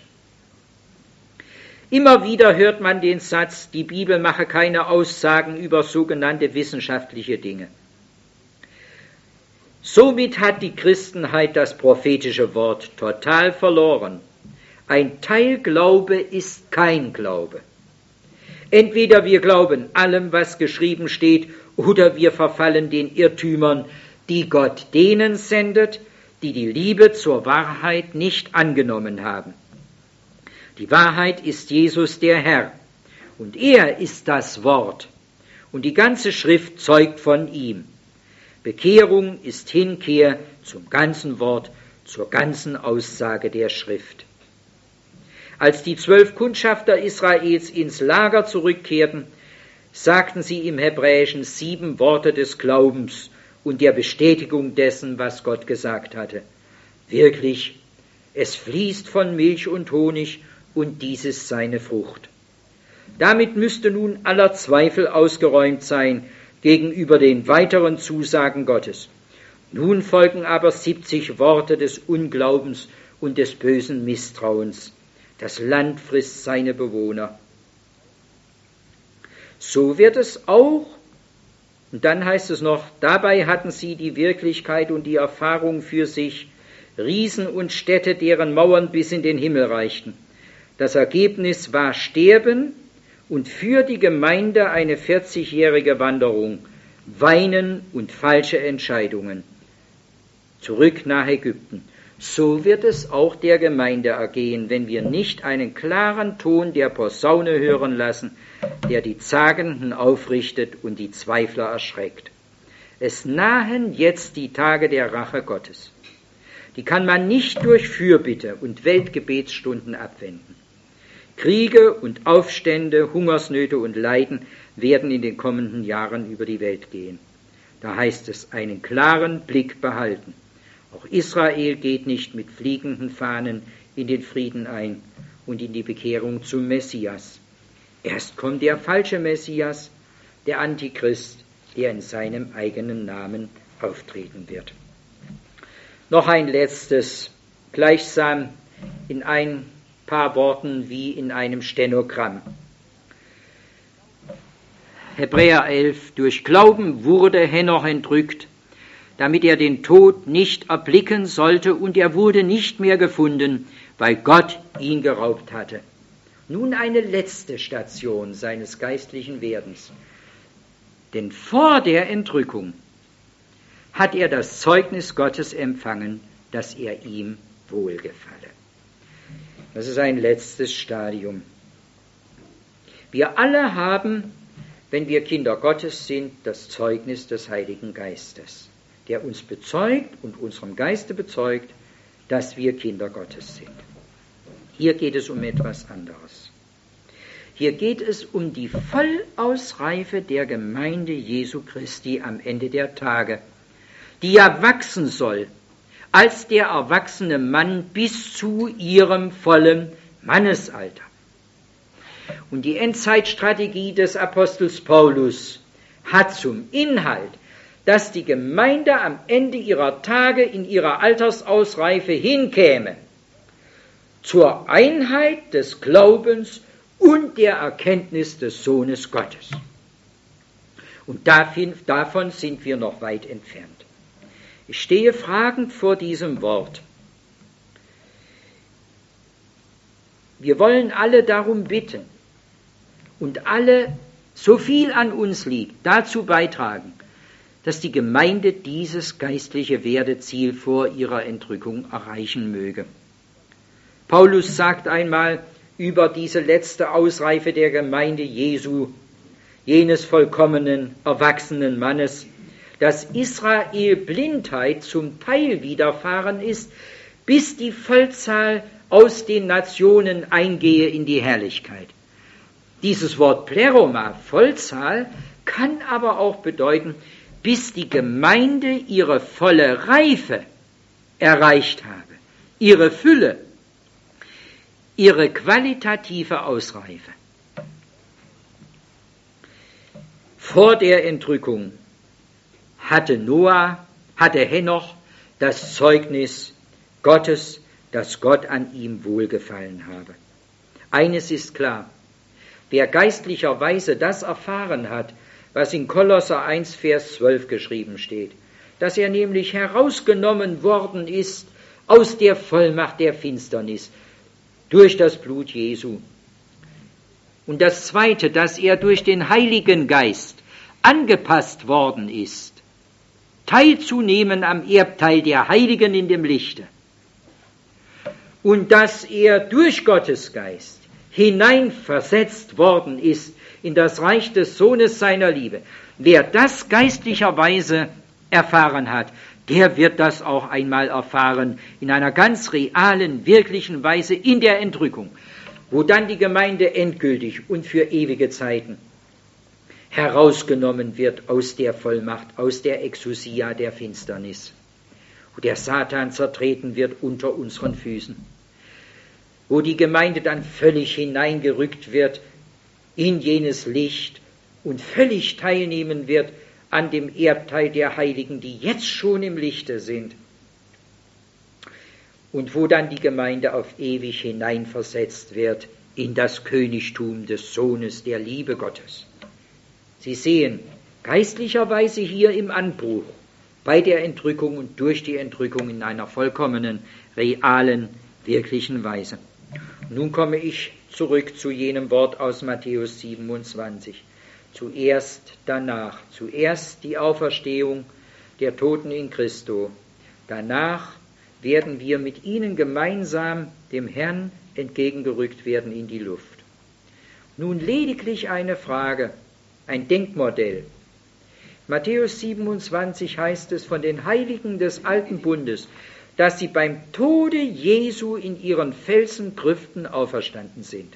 Immer wieder hört man den Satz, die Bibel mache keine Aussagen über sogenannte wissenschaftliche Dinge. Somit hat die Christenheit das prophetische Wort total verloren. Ein Teilglaube ist kein Glaube. Entweder wir glauben allem, was geschrieben steht, oder wir verfallen den Irrtümern, die Gott denen sendet, die die Liebe zur Wahrheit nicht angenommen haben. Die Wahrheit ist Jesus der Herr, und er ist das Wort, und die ganze Schrift zeugt von ihm. Bekehrung ist Hinkehr zum ganzen Wort, zur ganzen Aussage der Schrift. Als die 12 Kundschafter Israels ins Lager zurückkehrten, sagten sie im Hebräischen 7 Worte des Glaubens und der Bestätigung dessen, was Gott gesagt hatte. Wirklich, es fließt von Milch und Honig, und dies ist seine Frucht. Damit müsste nun aller Zweifel ausgeräumt sein gegenüber den weiteren Zusagen Gottes. Nun folgen aber 70 Worte des Unglaubens und des bösen Misstrauens. Das Land frisst seine Bewohner. So wird es auch, und dann heißt es noch, dabei hatten sie die Wirklichkeit und die Erfahrung für sich, Riesen und Städte, deren Mauern bis in den Himmel reichten. Das Ergebnis war Sterben und für die Gemeinde eine 40-jährige Wanderung, Weinen und falsche Entscheidungen. Zurück nach Ägypten. So wird es auch der Gemeinde ergehen, wenn wir nicht einen klaren Ton der Posaune hören lassen, der die Zagenden aufrichtet und die Zweifler erschreckt. Es nahen jetzt die Tage der Rache Gottes. Die kann man nicht durch Fürbitte und Weltgebetsstunden abwenden. Kriege und Aufstände, Hungersnöte und Leiden werden in den kommenden Jahren über die Welt gehen. Da heißt es, einen klaren Blick behalten. Auch Israel geht nicht mit fliegenden Fahnen in den Frieden ein und in die Bekehrung zum Messias. Erst kommt der falsche Messias, der Antichrist, der in seinem eigenen Namen auftreten wird. Noch ein letztes, gleichsam in ein paar Worten wie in einem Stenogramm. Hebräer 11, durch Glauben wurde Henoch entrückt, damit er den Tod nicht erblicken sollte, und er wurde nicht mehr gefunden, weil Gott ihn geraubt hatte. Nun eine letzte Station seines geistlichen Werdens. Denn vor der Entrückung hat er das Zeugnis Gottes empfangen, dass er ihm wohlgefalle. Das ist ein letztes Stadium. Wir alle haben, wenn wir Kinder Gottes sind, das Zeugnis des Heiligen Geistes, der uns bezeugt und unserem Geiste bezeugt, dass wir Kinder Gottes sind. Hier geht es um etwas anderes. Hier geht es um die Vollausreife der Gemeinde Jesu Christi am Ende der Tage, die ja wachsen soll als der erwachsene Mann bis zu ihrem vollen Mannesalter. Und die Endzeitstrategie des Apostels Paulus hat zum Inhalt, dass die Gemeinde am Ende ihrer Tage in ihrer Altersausreife hinkäme zur Einheit des Glaubens und der Erkenntnis des Sohnes Gottes. Und davon sind wir noch weit entfernt. Ich stehe fragend vor diesem Wort. Wir wollen alle darum bitten und alle, so viel an uns liegt, dazu beitragen, dass die Gemeinde dieses geistliche Werdeziel vor ihrer Entrückung erreichen möge. Paulus sagt einmal über diese letzte Ausreife der Gemeinde Jesu, jenes vollkommenen, erwachsenen Mannes, dass Israel Blindheit zum Teil widerfahren ist, bis die Vollzahl aus den Nationen eingehe in die Herrlichkeit. Dieses Wort Pleroma, Vollzahl, kann aber auch bedeuten, bis die Gemeinde ihre volle Reife erreicht habe, ihre Fülle, ihre qualitative Ausreife. Vor der Entrückung hatte Henoch das Zeugnis Gottes, dass Gott an ihm wohlgefallen habe. Eines ist klar: Wer geistlicherweise das erfahren hat, was in Kolosser 1, Vers 12 geschrieben steht, dass er nämlich herausgenommen worden ist aus der Vollmacht der Finsternis durch das Blut Jesu. Und das Zweite, dass er durch den Heiligen Geist angepasst worden ist, teilzunehmen am Erbteil der Heiligen in dem Lichte. Und dass er durch Gottes Geist hineinversetzt worden ist in das Reich des Sohnes seiner Liebe. Wer das geistlicherweise erfahren hat, der wird das auch einmal erfahren in einer ganz realen, wirklichen Weise in der Entrückung, wo dann die Gemeinde endgültig und für ewige Zeiten herausgenommen wird aus der Vollmacht, aus der Exousia der Finsternis, wo der Satan zertreten wird unter unseren Füßen, wo die Gemeinde dann völlig hineingerückt wird in jenes Licht und völlig teilnehmen wird an dem Erbteil der Heiligen, die jetzt schon im Lichte sind, und wo dann die Gemeinde auf ewig hineinversetzt wird in das Königtum des Sohnes der Liebe Gottes. Sie sehen, geistlicherweise hier im Anbruch, bei der Entrückung und durch die Entrückung in einer vollkommenen, realen, wirklichen Weise. Nun komme ich zurück zu jenem Wort aus Matthäus 27. Zuerst danach, zuerst die Auferstehung der Toten in Christo. Danach werden wir mit ihnen gemeinsam dem Herrn entgegengerückt werden in die Luft. Nun lediglich eine Frage, ein Denkmodell. Matthäus 27 heißt es von den Heiligen des alten Bundes, dass sie beim Tode Jesu in ihren Felsengrüften auferstanden sind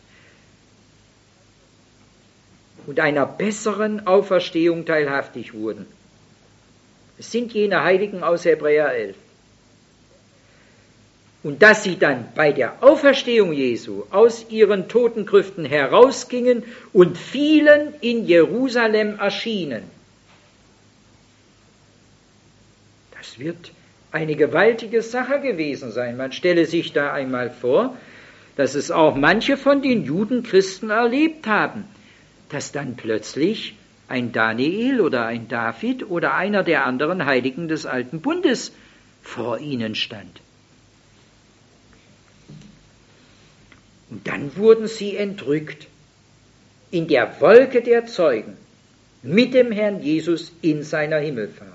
und einer besseren Auferstehung teilhaftig wurden. Es sind jene Heiligen aus Hebräer 11. Und dass sie dann bei der Auferstehung Jesu aus ihren Totengrüften herausgingen und vielen in Jerusalem erschienen. Das wird eine gewaltige Sache gewesen sein. Man stelle sich da einmal vor, dass es auch manche von den Judenchristen erlebt haben, dass dann plötzlich ein Daniel oder ein David oder einer der anderen Heiligen des alten Bundes vor ihnen stand. Und dann wurden sie entrückt in der Wolke der Zeugen mit dem Herrn Jesus in seiner Himmelfahrt.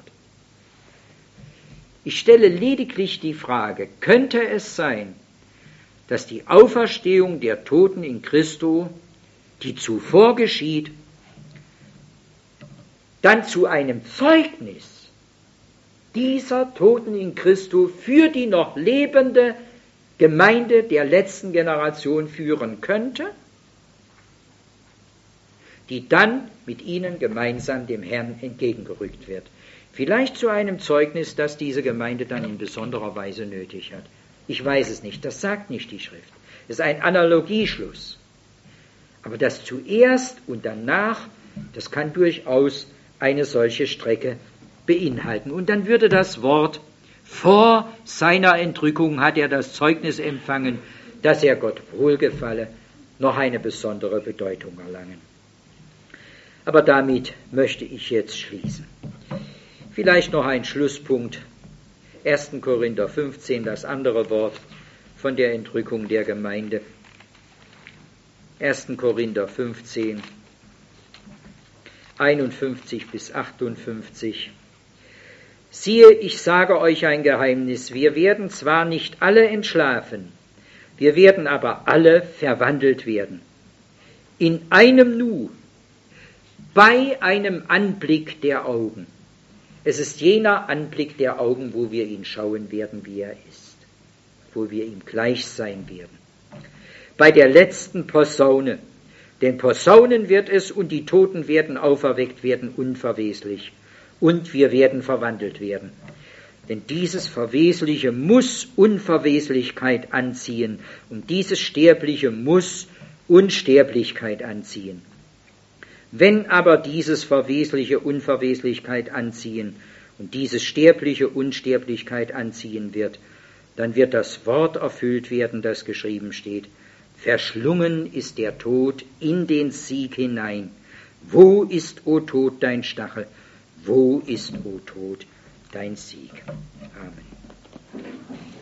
Ich stelle lediglich die Frage, könnte es sein, dass die Auferstehung der Toten in Christo, die zuvor geschieht, dann zu einem Zeugnis dieser Toten in Christo für die noch lebende Gemeinde der letzten Generation führen könnte, die dann mit ihnen gemeinsam dem Herrn entgegengerückt wird. Vielleicht zu einem Zeugnis, das diese Gemeinde dann in besonderer Weise nötig hat. Ich weiß es nicht, das sagt nicht die Schrift. Es ist ein Analogieschluss. Aber das zuerst und danach, das kann durchaus eine solche Strecke beinhalten. Und dann würde das Wort, vor seiner Entrückung hat er das Zeugnis empfangen, dass er Gott wohlgefalle, noch eine besondere Bedeutung erlangen. Aber damit möchte ich jetzt schließen. Vielleicht noch ein Schlusspunkt. 1. Korinther 15, das andere Wort von der Entrückung der Gemeinde. 1. Korinther 15, 51 bis 58. Siehe, ich sage euch ein Geheimnis, wir werden zwar nicht alle entschlafen, wir werden aber alle verwandelt werden. In einem Nu, bei einem Anblick der Augen. Es ist jener Anblick der Augen, wo wir ihn schauen werden, wie er ist. wo wir ihm gleich sein werden. Bei der letzten Posaune, denn Posaunen wird es und die Toten werden auferweckt werden unverweslich und wir werden verwandelt werden. Denn dieses Verwesliche muss Unverweslichkeit anziehen und dieses Sterbliche muss Unsterblichkeit anziehen. Wenn aber dieses Verwesliche Unverweslichkeit anziehen und dieses Sterbliche Unsterblichkeit anziehen wird, dann wird das Wort erfüllt werden, das geschrieben steht: Verschlungen ist der Tod in den Sieg hinein. Wo ist, o Tod, dein Stachel? Wo ist, o Tod, dein Sieg? Amen.